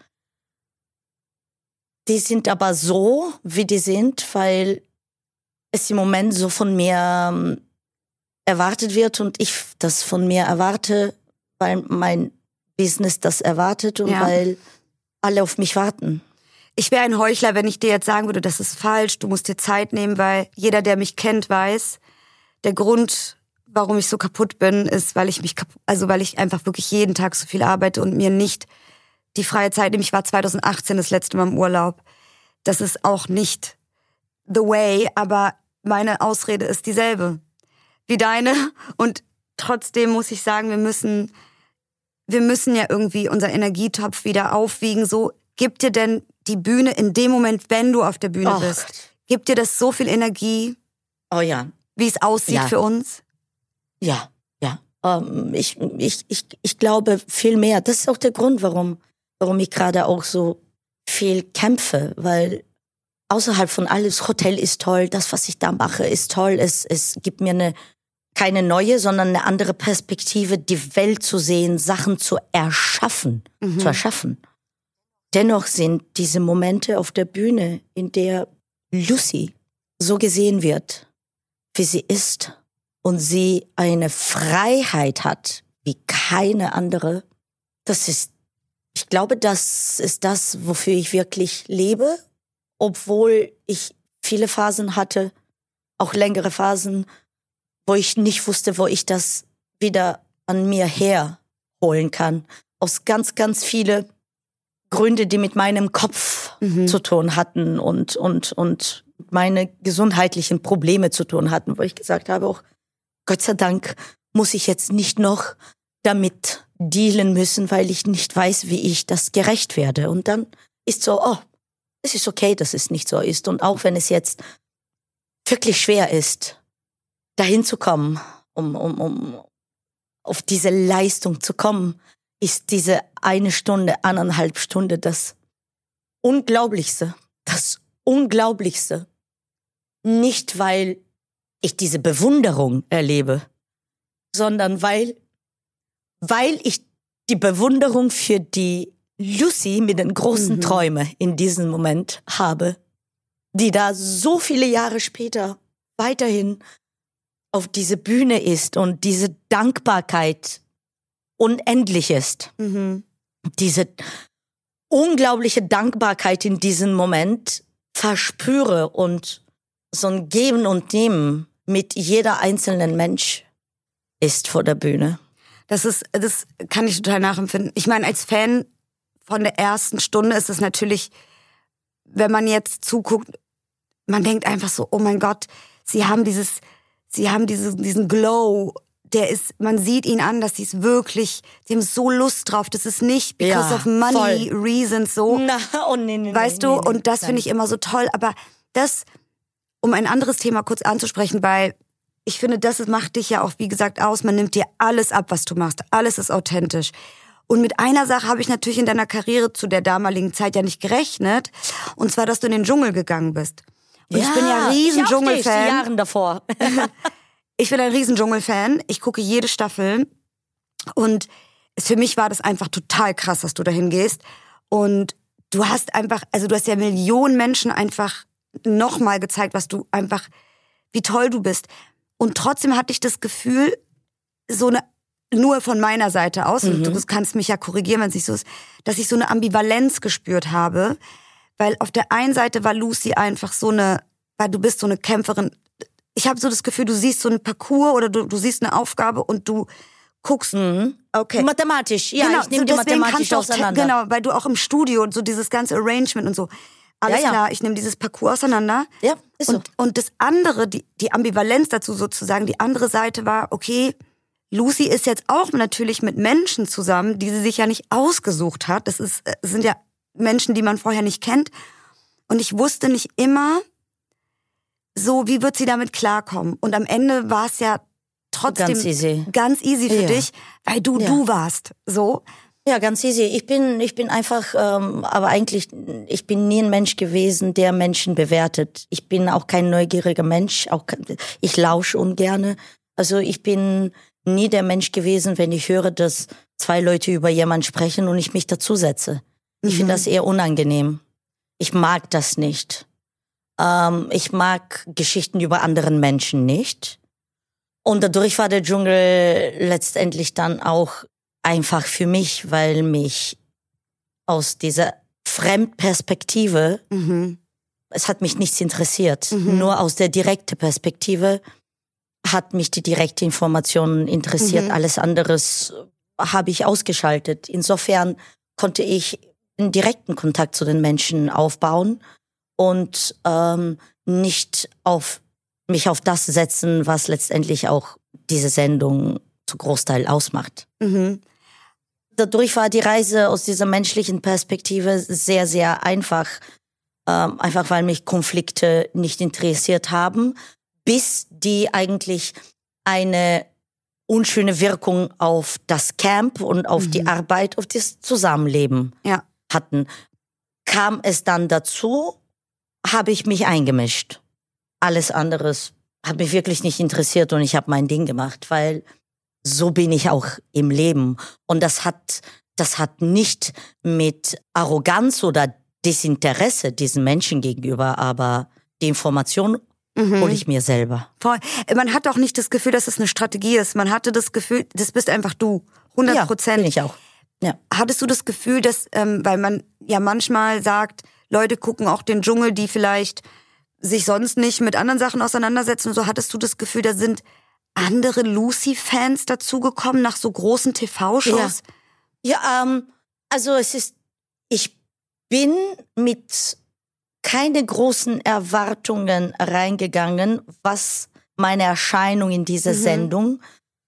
die sind aber so, wie die sind, weil es im Moment so von mir erwartet wird und ich das von mir erwarte, weil mein Business das erwartet und weil alle auf mich warten. Ich wäre ein Heuchler, wenn ich dir jetzt sagen würde, das ist falsch, du musst dir Zeit nehmen, weil jeder, der mich kennt, weiß, der Grund, warum ich so kaputt bin, ist, weil ich einfach wirklich jeden Tag so viel arbeite und mir nicht die freie Zeit nehme. Ich war 2018 das letzte Mal im Urlaub. Das ist auch nicht the way, aber meine Ausrede ist dieselbe wie deine und trotzdem muss ich sagen, wir müssen ja irgendwie unseren Energietopf wieder aufwiegen. So, gibt dir denn die Bühne in dem Moment, wenn du auf der Bühne bist, gibt dir das so viel Energie? Oh ja. Wie es aussieht für uns? Ja. Ich glaube viel mehr. Das ist auch der Grund, warum ich gerade auch so viel kämpfe, weil außerhalb von alles, Hotel ist toll, das, was ich da mache, ist toll. Es gibt mir keine neue, sondern eine andere Perspektive, die Welt zu sehen, Sachen zu erschaffen. Dennoch sind diese Momente auf der Bühne, in der Lucy so gesehen wird, wie sie ist und sie eine Freiheit hat, wie keine andere, ich glaube, das ist das, wofür ich wirklich lebe, obwohl ich viele Phasen hatte, auch längere Phasen, wo ich nicht wusste, wo ich das wieder an mir herholen kann. Aus ganz, ganz viele Gründe, die mit meinem Kopf zu tun hatten und meine gesundheitlichen Probleme zu tun hatten, wo ich gesagt habe, auch Gott sei Dank muss ich jetzt nicht noch damit dealen müssen, weil ich nicht weiß, wie ich das gerecht werde. Und dann ist so, es ist okay, dass es nicht so ist. Und auch wenn es jetzt wirklich schwer ist, dahin zu kommen, um auf diese Leistung zu kommen, ist diese 1 Stunde, 1,5 Stunde das Unglaublichste. Das Unglaublichste. Nicht, weil ich diese Bewunderung erlebe, sondern weil ich die Bewunderung für die Lucy mit den großen Träumen in diesem Moment habe, die da so viele Jahre später weiterhin auf diese Bühne ist und diese Dankbarkeit unendlich ist. Diese unglaubliche Dankbarkeit in diesem Moment verspüre und so ein Geben und Nehmen mit jeder einzelnen Mensch ist vor der Bühne. Das kann ich total nachempfinden. Ich meine, als Fan von der ersten Stunde ist es natürlich, wenn man jetzt zuguckt, man denkt einfach so, oh mein Gott, sie haben diesen Glow, man sieht ihn an, dass sie haben so Lust drauf. Das ist nicht because of money reasons so. Nee, weißt du? Und das finde ich immer so toll. Aber das, um ein anderes Thema kurz anzusprechen, weil ich finde, das macht dich ja auch, wie gesagt, aus. Man nimmt dir alles ab, was du machst. Alles ist authentisch. Und mit einer Sache habe ich natürlich in deiner Karriere zu der damaligen Zeit ja nicht gerechnet. Und zwar, dass du in den Dschungel gegangen bist. Und ich bin ja riesen Dschungelfan. Die Jahren davor. Ich bin ein riesen Dschungelfan. Ich gucke jede Staffel. Und für mich war das einfach total krass, dass du dahin gehst. Und du hast ja Millionen Menschen einfach nochmal gezeigt, wie toll du bist. Und trotzdem hatte ich das Gefühl, nur von meiner Seite aus, und du kannst mich ja korrigieren, wenn es nicht so ist, dass ich so eine Ambivalenz gespürt habe, weil auf der einen Seite war Lucy einfach weil du bist so eine Kämpferin. Ich habe so das Gefühl, du siehst so einen Parcours oder du siehst eine Aufgabe und du guckst, okay. Mathematisch, ja, genau, ich nehme die mathematisch auseinander. Genau, weil du auch im Studio und so dieses ganze Arrangement und so, alles klar, ich nehme dieses Parcours auseinander. Ja, ist so. Und das andere, die Ambivalenz dazu sozusagen, die andere Seite war, okay, Lucy ist jetzt auch natürlich mit Menschen zusammen, die sie sich ja nicht ausgesucht hat. Das sind ja Menschen, die man vorher nicht kennt. Und ich wusste nicht immer, so wie wird sie damit klarkommen. Und am Ende war es ja trotzdem ganz easy für dich, weil du warst. So. Ja, ganz easy. Ich bin einfach, aber eigentlich, ich bin nie ein Mensch gewesen, der Menschen bewertet. Ich bin auch kein neugieriger Mensch. Ich lausche ungerne. Also ich bin nie der Mensch gewesen, wenn ich höre, dass zwei Leute über jemanden sprechen und ich mich dazusetze. Ich finde das eher unangenehm. Ich mag das nicht. Ich mag Geschichten über anderen Menschen nicht. Und dadurch war der Dschungel letztendlich dann auch einfach für mich, weil mich aus dieser Fremdperspektive, es hat mich nichts interessiert. Nur aus der direkten Perspektive hat mich die direkte Information interessiert. Alles anderes habe ich ausgeschaltet. Insofern konnte ich einen direkten Kontakt zu den Menschen aufbauen und nicht mich auf das setzen, was letztendlich auch diese Sendung zu Großteil ausmacht. Dadurch war die Reise aus dieser menschlichen Perspektive sehr, sehr einfach. Einfach weil mich Konflikte nicht interessiert haben, bis die eigentlich eine unschöne Wirkung auf das Camp und auf die Arbeit, auf das Zusammenleben hatten. Kam es dann dazu, habe ich mich eingemischt. Alles anderes hat mich wirklich nicht interessiert und ich habe mein Ding gemacht, weil so bin ich auch im Leben. Und das hat nicht mit Arroganz oder Desinteresse diesen Menschen gegenüber, aber die Information hole ich mir selber. Voll. Man hat auch nicht das Gefühl, dass es eine Strategie ist. Man hatte das Gefühl, das bist einfach du. 100%. Ja, bin ich auch. Ja. Hattest du das Gefühl, dass, weil man ja manchmal sagt, Leute gucken auch den Dschungel, die vielleicht sich sonst nicht mit anderen Sachen auseinandersetzen und so, hattest du das Gefühl, da sind andere Lucy-Fans dazugekommen nach so großen TV-Shows? Ja, also ich bin mit keine großen Erwartungen reingegangen, was meine Erscheinung in dieser Sendung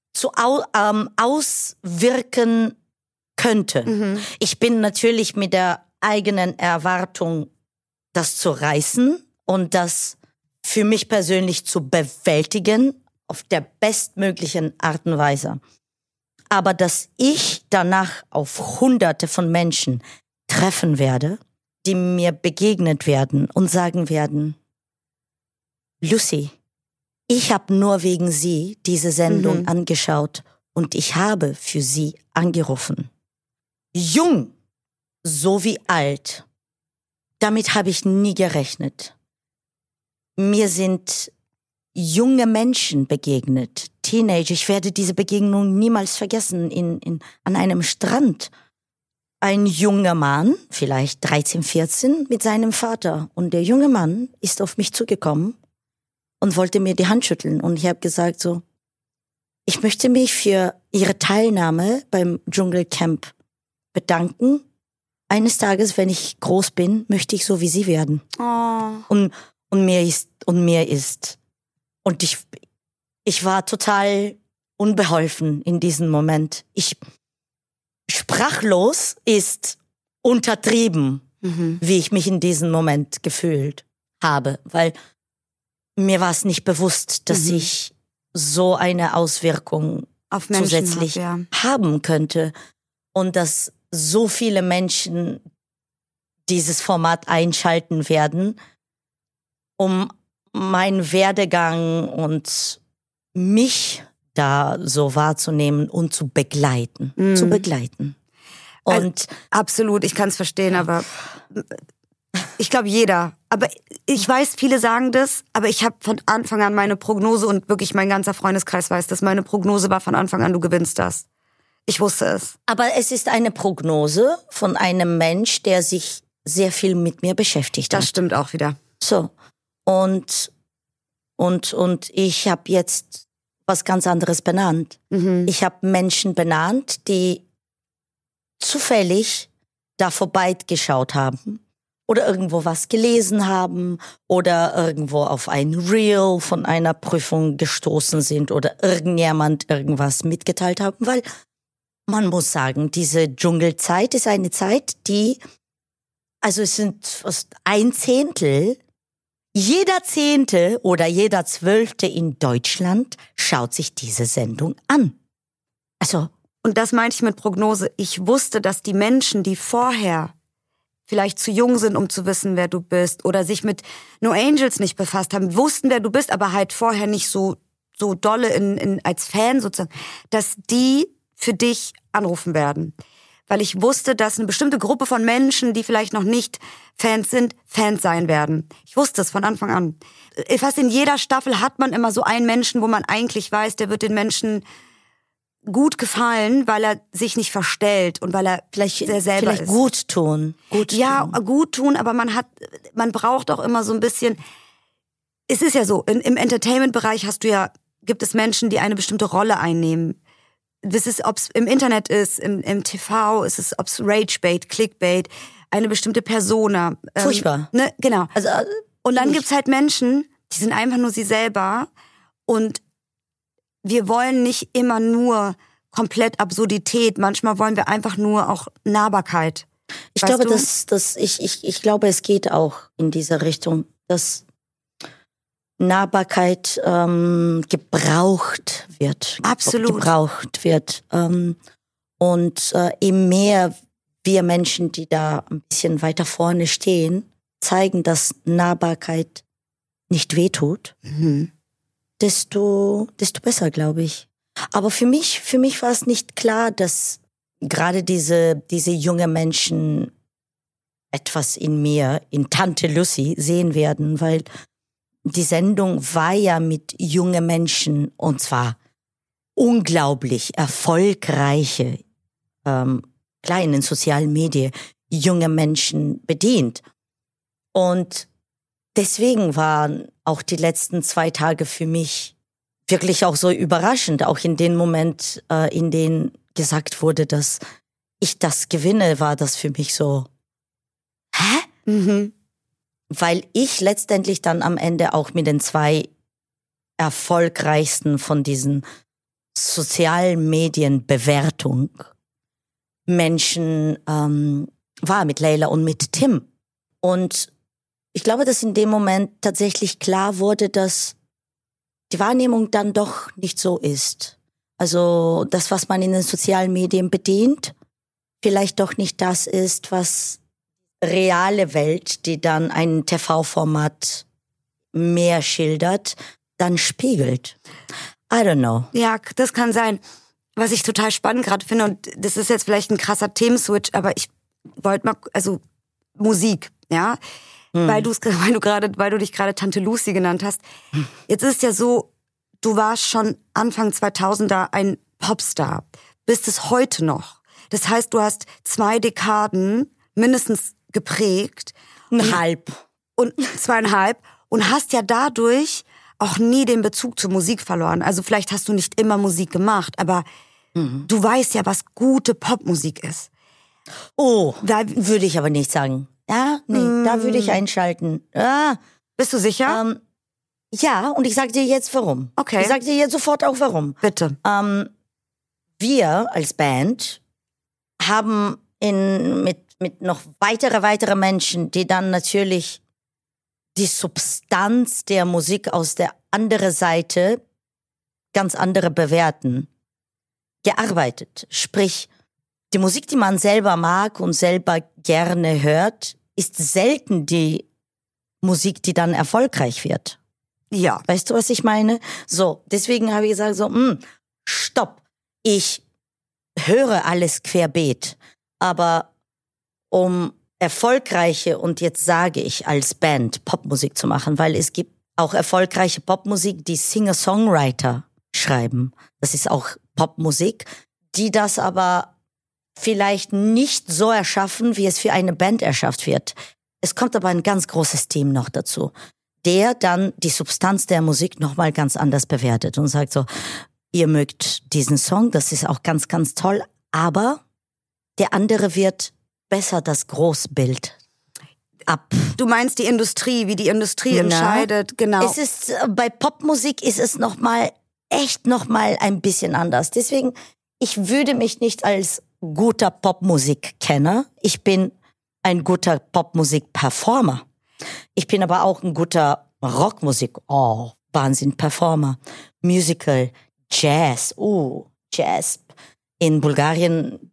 auswirken könnte. Ich bin natürlich mit der eigenen Erwartung, das zu reißen und das für mich persönlich zu bewältigen auf der bestmöglichen Art und Weise. Aber dass ich danach auf Hunderte von Menschen treffen werde, die mir begegnet werden und sagen werden, Lucy, ich habe nur wegen Sie diese Sendung angeschaut und ich habe für Sie angerufen. Jung sowie alt. Damit habe ich nie gerechnet. Mir sind junge Menschen begegnet, Teenager. Ich werde diese Begegnung niemals vergessen, an einem Strand. Ein junger Mann, vielleicht 13, 14, mit seinem Vater. Und der junge Mann ist auf mich zugekommen und wollte mir die Hand schütteln. Und ich habe gesagt so, ich möchte mich für Ihre Teilnahme beim Dschungelcamp bedanken. Eines Tages, wenn ich groß bin, möchte ich so wie Sie werden. Oh. Und mir ist. Und ich war total unbeholfen in diesem Moment. Sprachlos ist untertrieben, wie ich mich in diesem Moment gefühlt habe, weil mir war es nicht bewusst, dass ich so eine Auswirkung auf Menschen zusätzlich haben könnte und dass so viele Menschen dieses Format einschalten werden, um meinen Werdegang und mich da so wahrzunehmen und zu begleiten. Und absolut, ich kann es verstehen, aber ich glaube jeder. Aber ich weiß, viele sagen das, aber ich habe von Anfang an meine Prognose und wirklich mein ganzer Freundeskreis weiß das. Meine Prognose war von Anfang an, du gewinnst das. Ich wusste es. Aber es ist eine Prognose von einem Mensch, der sich sehr viel mit mir beschäftigt hat. Das stimmt auch wieder. So. Und ich habe jetzt was ganz anderes benannt. Ich habe Menschen benannt, die zufällig da vorbeigeschaut haben oder irgendwo was gelesen haben oder irgendwo auf ein Reel von einer Prüfung gestoßen sind oder irgendjemand irgendwas mitgeteilt haben, weil man muss sagen, diese Dschungelzeit ist eine Zeit, also es sind fast 1/10, jeder 10. oder jeder 12. in Deutschland schaut sich diese Sendung an. Also. Und das meinte ich mit Prognose. Ich wusste, dass die Menschen, die vorher vielleicht zu jung sind, um zu wissen, wer du bist, oder sich mit No Angels nicht befasst haben, wussten, wer du bist, aber halt vorher nicht so dolle als Fan sozusagen, dass die für dich anrufen werden. Weil ich wusste, dass eine bestimmte Gruppe von Menschen, die vielleicht noch nicht Fans sind, Fans sein werden. Ich wusste es von Anfang an. Fast in jeder Staffel hat man immer so einen Menschen, wo man eigentlich weiß, der wird den Menschen gut gefallen, weil er sich nicht verstellt und weil er vielleicht sehr selber ist. Gut tun. Ja, gut tun, aber man braucht auch immer so ein bisschen, es ist ja so, im Entertainment-Bereich gibt es Menschen, die eine bestimmte Rolle einnehmen. Das ist, ob es im Internet ist, im TV, ob es Ragebait, Clickbait, eine bestimmte Persona. Furchtbar. Ne, genau. Also, und dann gibt's halt Menschen, die sind einfach nur sie selber und wir wollen nicht immer nur komplett Absurdität. Manchmal wollen wir einfach nur auch Nahbarkeit. Ich glaube, ich glaube, es geht auch in diese Richtung, dass Nahbarkeit gebraucht wird. Absolut. Gebraucht wird. Und je mehr wir Menschen, die da ein bisschen weiter vorne stehen, zeigen, dass Nahbarkeit nicht wehtut, desto besser, glaube ich. Aber für mich war es nicht klar, dass gerade diese junge Menschen etwas in mir, in Tante Lucy, sehen werden, weil die Sendung war ja mit jungen Menschen, und zwar unglaublich erfolgreiche, kleinen sozialen Medien, junge Menschen bedient. Und deswegen waren auch die letzten 2 Tage für mich wirklich auch so überraschend, auch in dem Moment, in dem gesagt wurde, dass ich das gewinne, war das für mich so, weil ich letztendlich dann am Ende auch mit den 2 erfolgreichsten von diesen sozialen Medien Bewertung Menschen war, mit Leila und mit Tim. Und ich glaube, dass in dem Moment tatsächlich klar wurde, dass die Wahrnehmung dann doch nicht so ist. Also das, was man in den sozialen Medien bedient, vielleicht doch nicht das ist, was reale Welt, die dann ein TV-Format mehr schildert, dann spiegelt. I don't know. Ja, das kann sein. Was ich total spannend gerade finde, und das ist jetzt vielleicht ein krasser Themenswitch, aber ich wollte mal, also Musik, ja, weil du dich gerade Tante Lucy genannt hast. Jetzt ist ja so, du warst schon Anfang 2000er ein Popstar, bist es heute noch. Das heißt, du hast 2 Dekaden mindestens geprägt. 2,5 und hast ja dadurch auch nie den Bezug zur Musik verloren. Also vielleicht hast du nicht immer Musik gemacht, aber du weißt ja, was gute Popmusik ist. Oh, da würde ich aber nicht sagen. Ja, nee, da würde ich einschalten. Bist du sicher? Ja, und ich sage dir jetzt warum. Okay. Ich sage dir jetzt sofort auch warum. Bitte. Wir als Band haben mit noch weitere Menschen, die dann natürlich die Substanz der Musik aus der anderen Seite ganz andere bewerten, gearbeitet. Sprich, die Musik, die man selber mag und selber gerne hört, ist selten die Musik, die dann erfolgreich wird. Ja. Weißt du, was ich meine? So, deswegen habe ich gesagt stopp. Ich höre alles querbeet, aber um erfolgreiche, und jetzt sage ich als Band, Popmusik zu machen, weil es gibt auch erfolgreiche Popmusik, die Singer-Songwriter schreiben. Das ist auch Popmusik, die das aber vielleicht nicht so erschaffen, wie es für eine Band erschafft wird. Es kommt aber ein ganz großes Team noch dazu, der dann die Substanz der Musik nochmal ganz anders bewertet und sagt so, ihr mögt diesen Song, das ist auch ganz, ganz toll, aber der andere wird besser das Großbild ab. Du meinst die Industrie, wie die Industrie entscheidet, genau. Es ist, bei Popmusik ist es echt noch mal ein bisschen anders. Deswegen, ich würde mich nicht als guter Popmusikkenner. Ich bin ein guter Popmusik-Performer. Ich bin aber auch ein guter Wahnsinn-Performer. Musical, Jazz, Jazz. In Bulgarien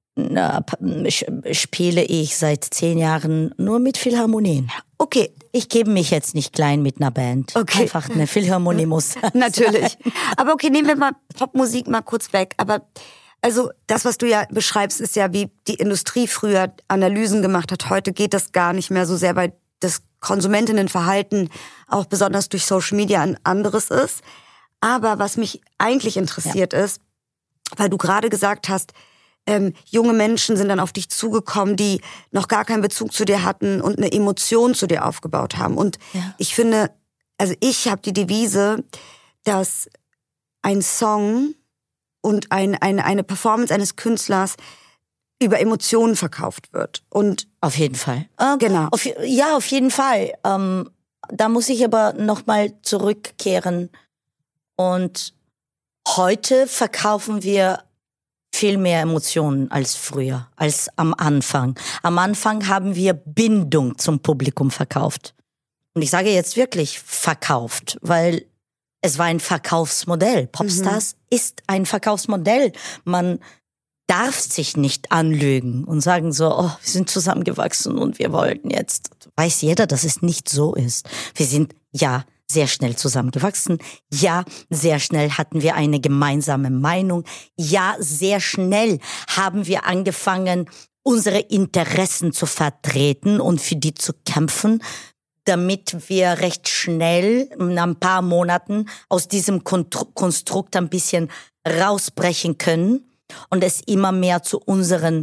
spiele ich seit 10 Jahren nur mit Philharmonien. Okay. Ich gebe mich jetzt nicht klein mit einer Band. Okay. Einfach eine Philharmonie muss sein. Natürlich. Aber okay, nehmen wir mal Popmusik mal kurz weg. Aber also das, was du ja beschreibst, ist ja, wie die Industrie früher Analysen gemacht hat. Heute geht das gar nicht mehr so sehr, weil das Konsumentinnenverhalten auch besonders durch Social Media ein anderes ist. Aber was mich eigentlich interessiert ist, weil du gerade gesagt hast, junge Menschen sind dann auf dich zugekommen, die noch gar keinen Bezug zu dir hatten und eine Emotion zu dir aufgebaut haben. Und ich finde, also ich habe die Devise, dass ein Song und eine Performance eines Künstlers über Emotionen verkauft wird. Und auf jeden Fall. Genau. Auf jeden Fall. Da muss ich aber nochmal zurückkehren. Und heute verkaufen wir viel mehr Emotionen als früher, als am Anfang. Am Anfang haben wir Bindung zum Publikum verkauft. Und ich sage jetzt wirklich verkauft, weil es war ein Verkaufsmodell. Popstars ist ein Verkaufsmodell. Man darf sich nicht anlügen und sagen so, wir sind zusammengewachsen und wir wollten jetzt. Weiß jeder, dass es nicht so ist. Wir sind sehr schnell zusammengewachsen. Ja, sehr schnell hatten wir eine gemeinsame Meinung. Ja, sehr schnell haben wir angefangen, unsere Interessen zu vertreten und für die zu kämpfen, damit wir recht schnell, in ein paar Monaten, aus diesem Konstrukt ein bisschen rausbrechen können und es immer mehr zu unseren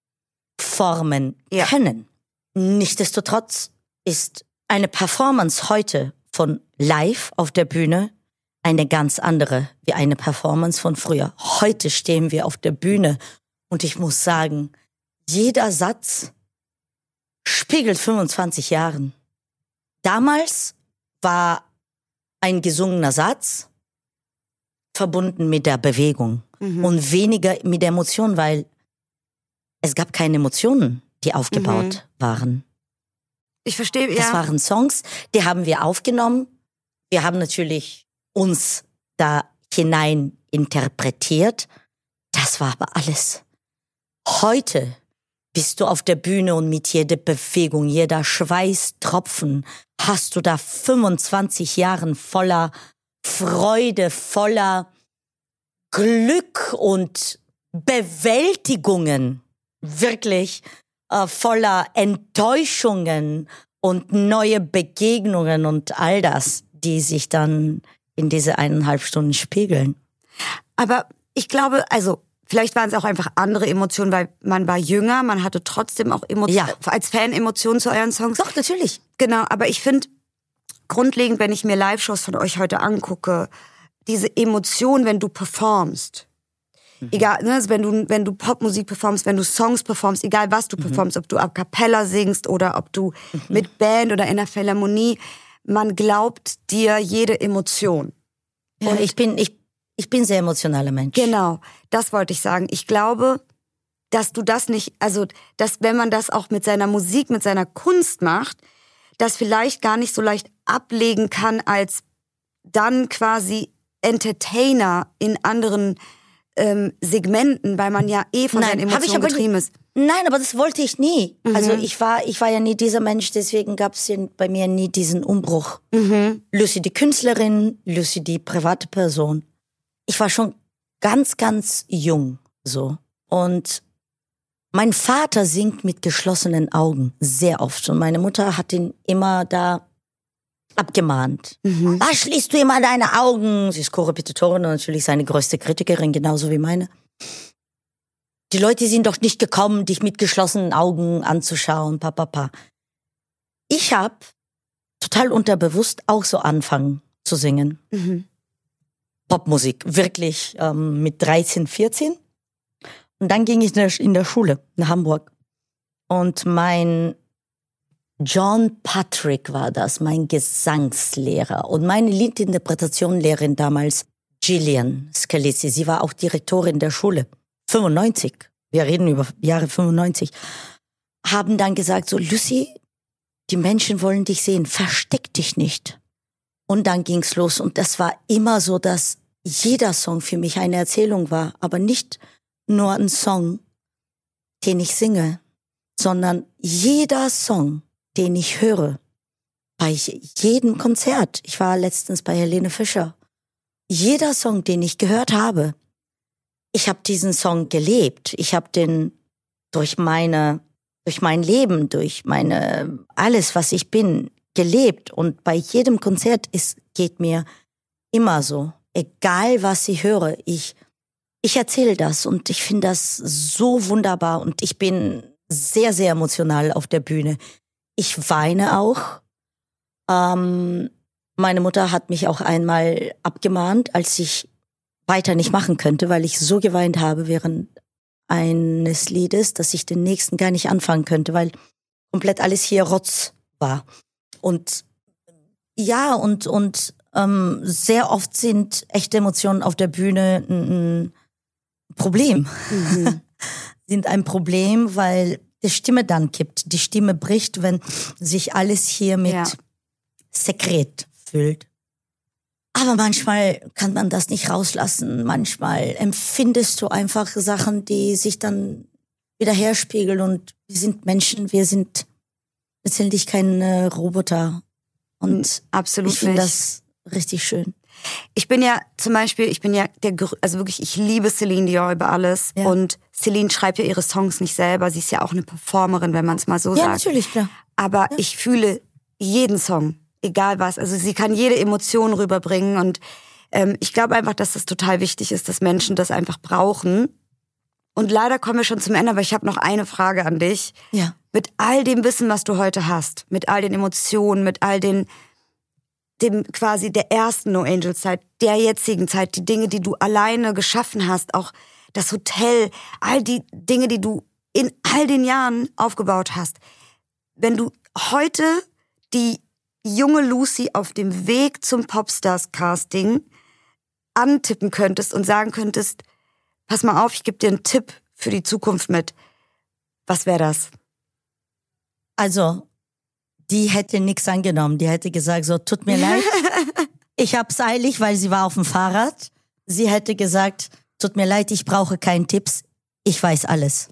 Formen können. Nichtsdestotrotz ist eine Performance heute von live auf der Bühne eine ganz andere wie eine Performance von früher. Heute stehen wir auf der Bühne und ich muss sagen, jeder Satz spiegelt 25 Jahren. Damals war ein gesungener Satz verbunden mit der Bewegung und weniger mit der Emotion, weil es gab keine Emotionen, die aufgebaut waren. Ich verstehe, ja. Das waren Songs, die haben wir aufgenommen. Wir haben natürlich uns da hinein interpretiert. Das war aber alles. Heute bist du auf der Bühne und mit jeder Bewegung, jeder Schweißtropfen hast du da 25 Jahren voller Freude, voller Glück und Bewältigungen. Wirklich. Voller Enttäuschungen und neue Begegnungen und all das, die sich dann in diese 1,5 Stunden spiegeln. Aber ich glaube, also vielleicht waren es auch einfach andere Emotionen, weil man war jünger, man hatte trotzdem auch als Fan Emotionen zu euren Songs. Doch, natürlich. Genau, aber ich finde grundlegend, wenn ich mir Live-Shows von euch heute angucke, diese Emotion, wenn du performst, egal, ne, also wenn du Popmusik performst, wenn du Songs performst, egal was du performst, ob du a cappella singst oder ob du mit Band oder in der Philharmonie, man glaubt dir jede Emotion. Ja, und ich bin ein sehr emotionaler Mensch. Genau, das wollte ich sagen. Ich glaube, dass du das nicht, also dass wenn man das auch mit seiner Musik, mit seiner Kunst macht, das vielleicht gar nicht so leicht ablegen kann als dann quasi Entertainer in anderen Segmenten, weil man ja von seinen Emotionen getrieben ist. Nein, aber das wollte ich nie. Also ich war ja nie dieser Mensch, deswegen gab es bei mir nie diesen Umbruch. Lucy die Künstlerin, Lucy die private Person. Ich war schon ganz, ganz jung so. Und mein Vater singt mit geschlossenen Augen sehr oft. Und meine Mutter hat ihn immer da abgemahnt. Was schließt du immer deine Augen? Sie ist Korrepetitorin und natürlich seine größte Kritikerin, genauso wie meine. Die Leute sind doch nicht gekommen, dich mit geschlossenen Augen anzuschauen, papa. Ich habe total unterbewusst auch so angefangen zu singen. Popmusik, wirklich mit 13, 14. Und dann ging ich in der Schule in Hamburg. Und mein John Patrick war das, mein Gesangslehrer. Und meine Liedinterpretationlehrerin damals, Gillian Scalisi, sie war auch Direktorin der Schule. 95, wir reden über Jahre 95, haben dann gesagt, so Lucy, die Menschen wollen dich sehen, versteck dich nicht. Und dann ging's los und das war immer so, dass jeder Song für mich eine Erzählung war, aber nicht nur ein Song, den ich singe, sondern jeder Song, den ich höre, bei jedem Konzert. Ich war letztens bei Helene Fischer. Jeder Song, den ich gehört habe, ich habe diesen Song gelebt. Ich habe den durch mein Leben, durch alles, was ich bin, gelebt. Und bei jedem Konzert geht mir immer so. Egal, was ich höre, ich erzähle das und ich finde das so wunderbar und ich bin sehr, sehr emotional auf der Bühne. Ich weine auch. Meine Mutter hat mich auch einmal abgemahnt, als ich weiter nicht machen könnte, weil ich so geweint habe während eines Liedes, dass ich den nächsten gar nicht anfangen könnte, weil komplett alles hier Rotz war. Und ja, und sehr oft sind echte Emotionen auf der Bühne ein Problem. Sind ein Problem, weil die Stimme dann kippt. Die Stimme bricht, wenn sich alles hier mit Sekret füllt. Aber manchmal kann man das nicht rauslassen. Manchmal empfindest du einfach Sachen, die sich dann wieder herspiegeln. Und wir sind Menschen, wir sind letztendlich keine Roboter. Und absolut ich finde das richtig schön. Ich bin ja also wirklich, ich liebe Celine Dion über alles. Ja. Und Celine schreibt ja ihre Songs nicht selber. Sie ist ja auch eine Performerin, wenn man es mal so sagt. Ja, natürlich, klar. Aber ich fühle jeden Song, egal was. Also sie kann jede Emotion rüberbringen. Und ich glaube einfach, dass das total wichtig ist, dass Menschen das einfach brauchen. Und leider kommen wir schon zum Ende, aber ich habe noch eine Frage an dich. Ja. Mit all dem Wissen, was du heute hast, mit all den Emotionen, mit all dem quasi der ersten No Angels Zeit, der jetzigen Zeit, die Dinge, die du alleine geschaffen hast, auch das Hotel, all die Dinge, die du in all den Jahren aufgebaut hast. Wenn du heute die junge Lucy auf dem Weg zum Popstars-Casting antippen könntest und sagen könntest, pass mal auf, ich gebe dir einen Tipp für die Zukunft mit. Was wäre das? Also, die hätte nichts angenommen. Die hätte gesagt, so, tut mir leid, ich hab's eilig, weil sie war auf dem Fahrrad. Sie hätte gesagt, tut mir leid, ich brauche keinen Tipps, ich weiß alles.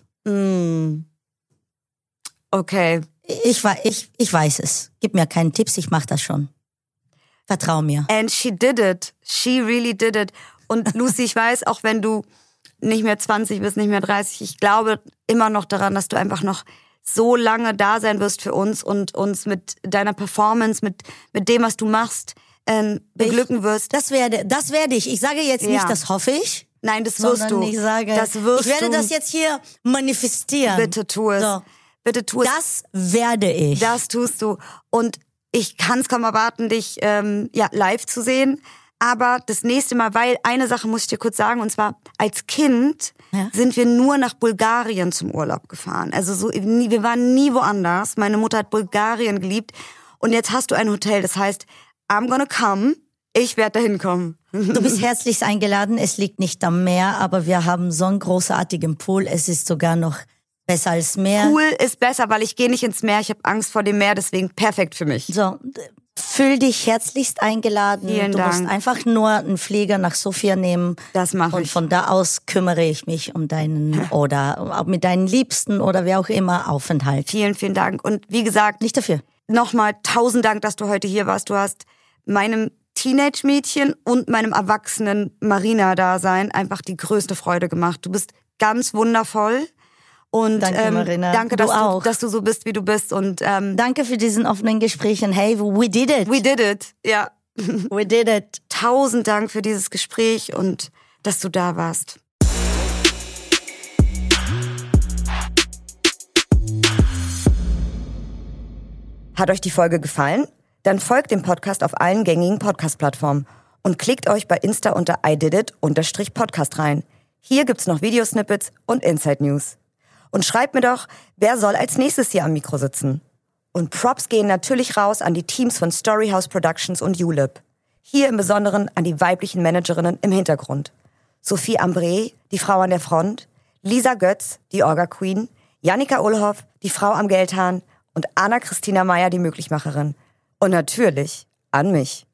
Okay. Ich weiß es. Gib mir keinen Tipps, ich mach das schon. Vertrau mir. And she did it. She really did it. Und Lucy, ich weiß, auch wenn du nicht mehr 20 bist, nicht mehr 30, ich glaube immer noch daran, dass du einfach noch so lange da sein wirst für uns und uns mit deiner Performance, mit dem, was du machst, beglücken wirst. Das werde ich. Ich sage jetzt nicht, das hoffe ich. Nein, das wirst du. Ich sage, ich werde das jetzt hier manifestieren. Bitte tu es. So. Bitte tu es. Das werde ich. Das tust du. Und ich kann es kaum erwarten, dich live zu sehen. Aber das nächste Mal, weil eine Sache muss ich dir kurz sagen, und zwar als Kind sind wir nur nach Bulgarien zum Urlaub gefahren. Also wir waren nie woanders. Meine Mutter hat Bulgarien geliebt. Und jetzt hast du ein Hotel, das heißt, I'm gonna come, ich werde dahin kommen. Du bist herzlichst eingeladen, es liegt nicht am Meer, aber wir haben so einen großartigen Pool, es ist sogar noch besser als Meer. Pool ist besser, weil ich gehe nicht ins Meer, ich habe Angst vor dem Meer, deswegen perfekt für mich. So, fühl dich herzlichst eingeladen. Vielen Dank. Du musst einfach nur einen Flieger nach Sofia nehmen. Das mache ich. Und von da aus kümmere ich mich um deinen oder mit deinen Liebsten oder wer auch immer Aufenthalt. Vielen, vielen Dank. Und wie gesagt, Nicht dafür. nochmal 1000 Dank, dass du heute hier warst. Du hast meinem Teenage-Mädchen und meinem erwachsenen Marina-Dasein einfach die größte Freude gemacht. Du bist ganz wundervoll. Und Danke, Marina. danke, dass du so bist, wie du bist. Und Danke für diesen offenen Gespräch. Und hey, we did it. we did it. Ja. We did it. 1000 Dank für dieses Gespräch und dass du da warst. Hat euch die Folge gefallen? Dann folgt dem Podcast auf allen gängigen Podcast-Plattformen und klickt euch bei Insta unter ididit_podcast rein. Hier gibt's noch Videosnippets und Inside News. Und schreibt mir doch, wer soll als nächstes hier am Mikro sitzen? Und Props gehen natürlich raus an die Teams von Storyhouse Productions und ULIP. Hier im Besonderen an die weiblichen Managerinnen im Hintergrund. Sophie Ambré, die Frau an der Front, Lisa Götz, die Orga-Queen, Jannika Ullhoff, die Frau am Geldhahn und Anna-Christina Meyer, die Möglichmacherin. Und natürlich an mich.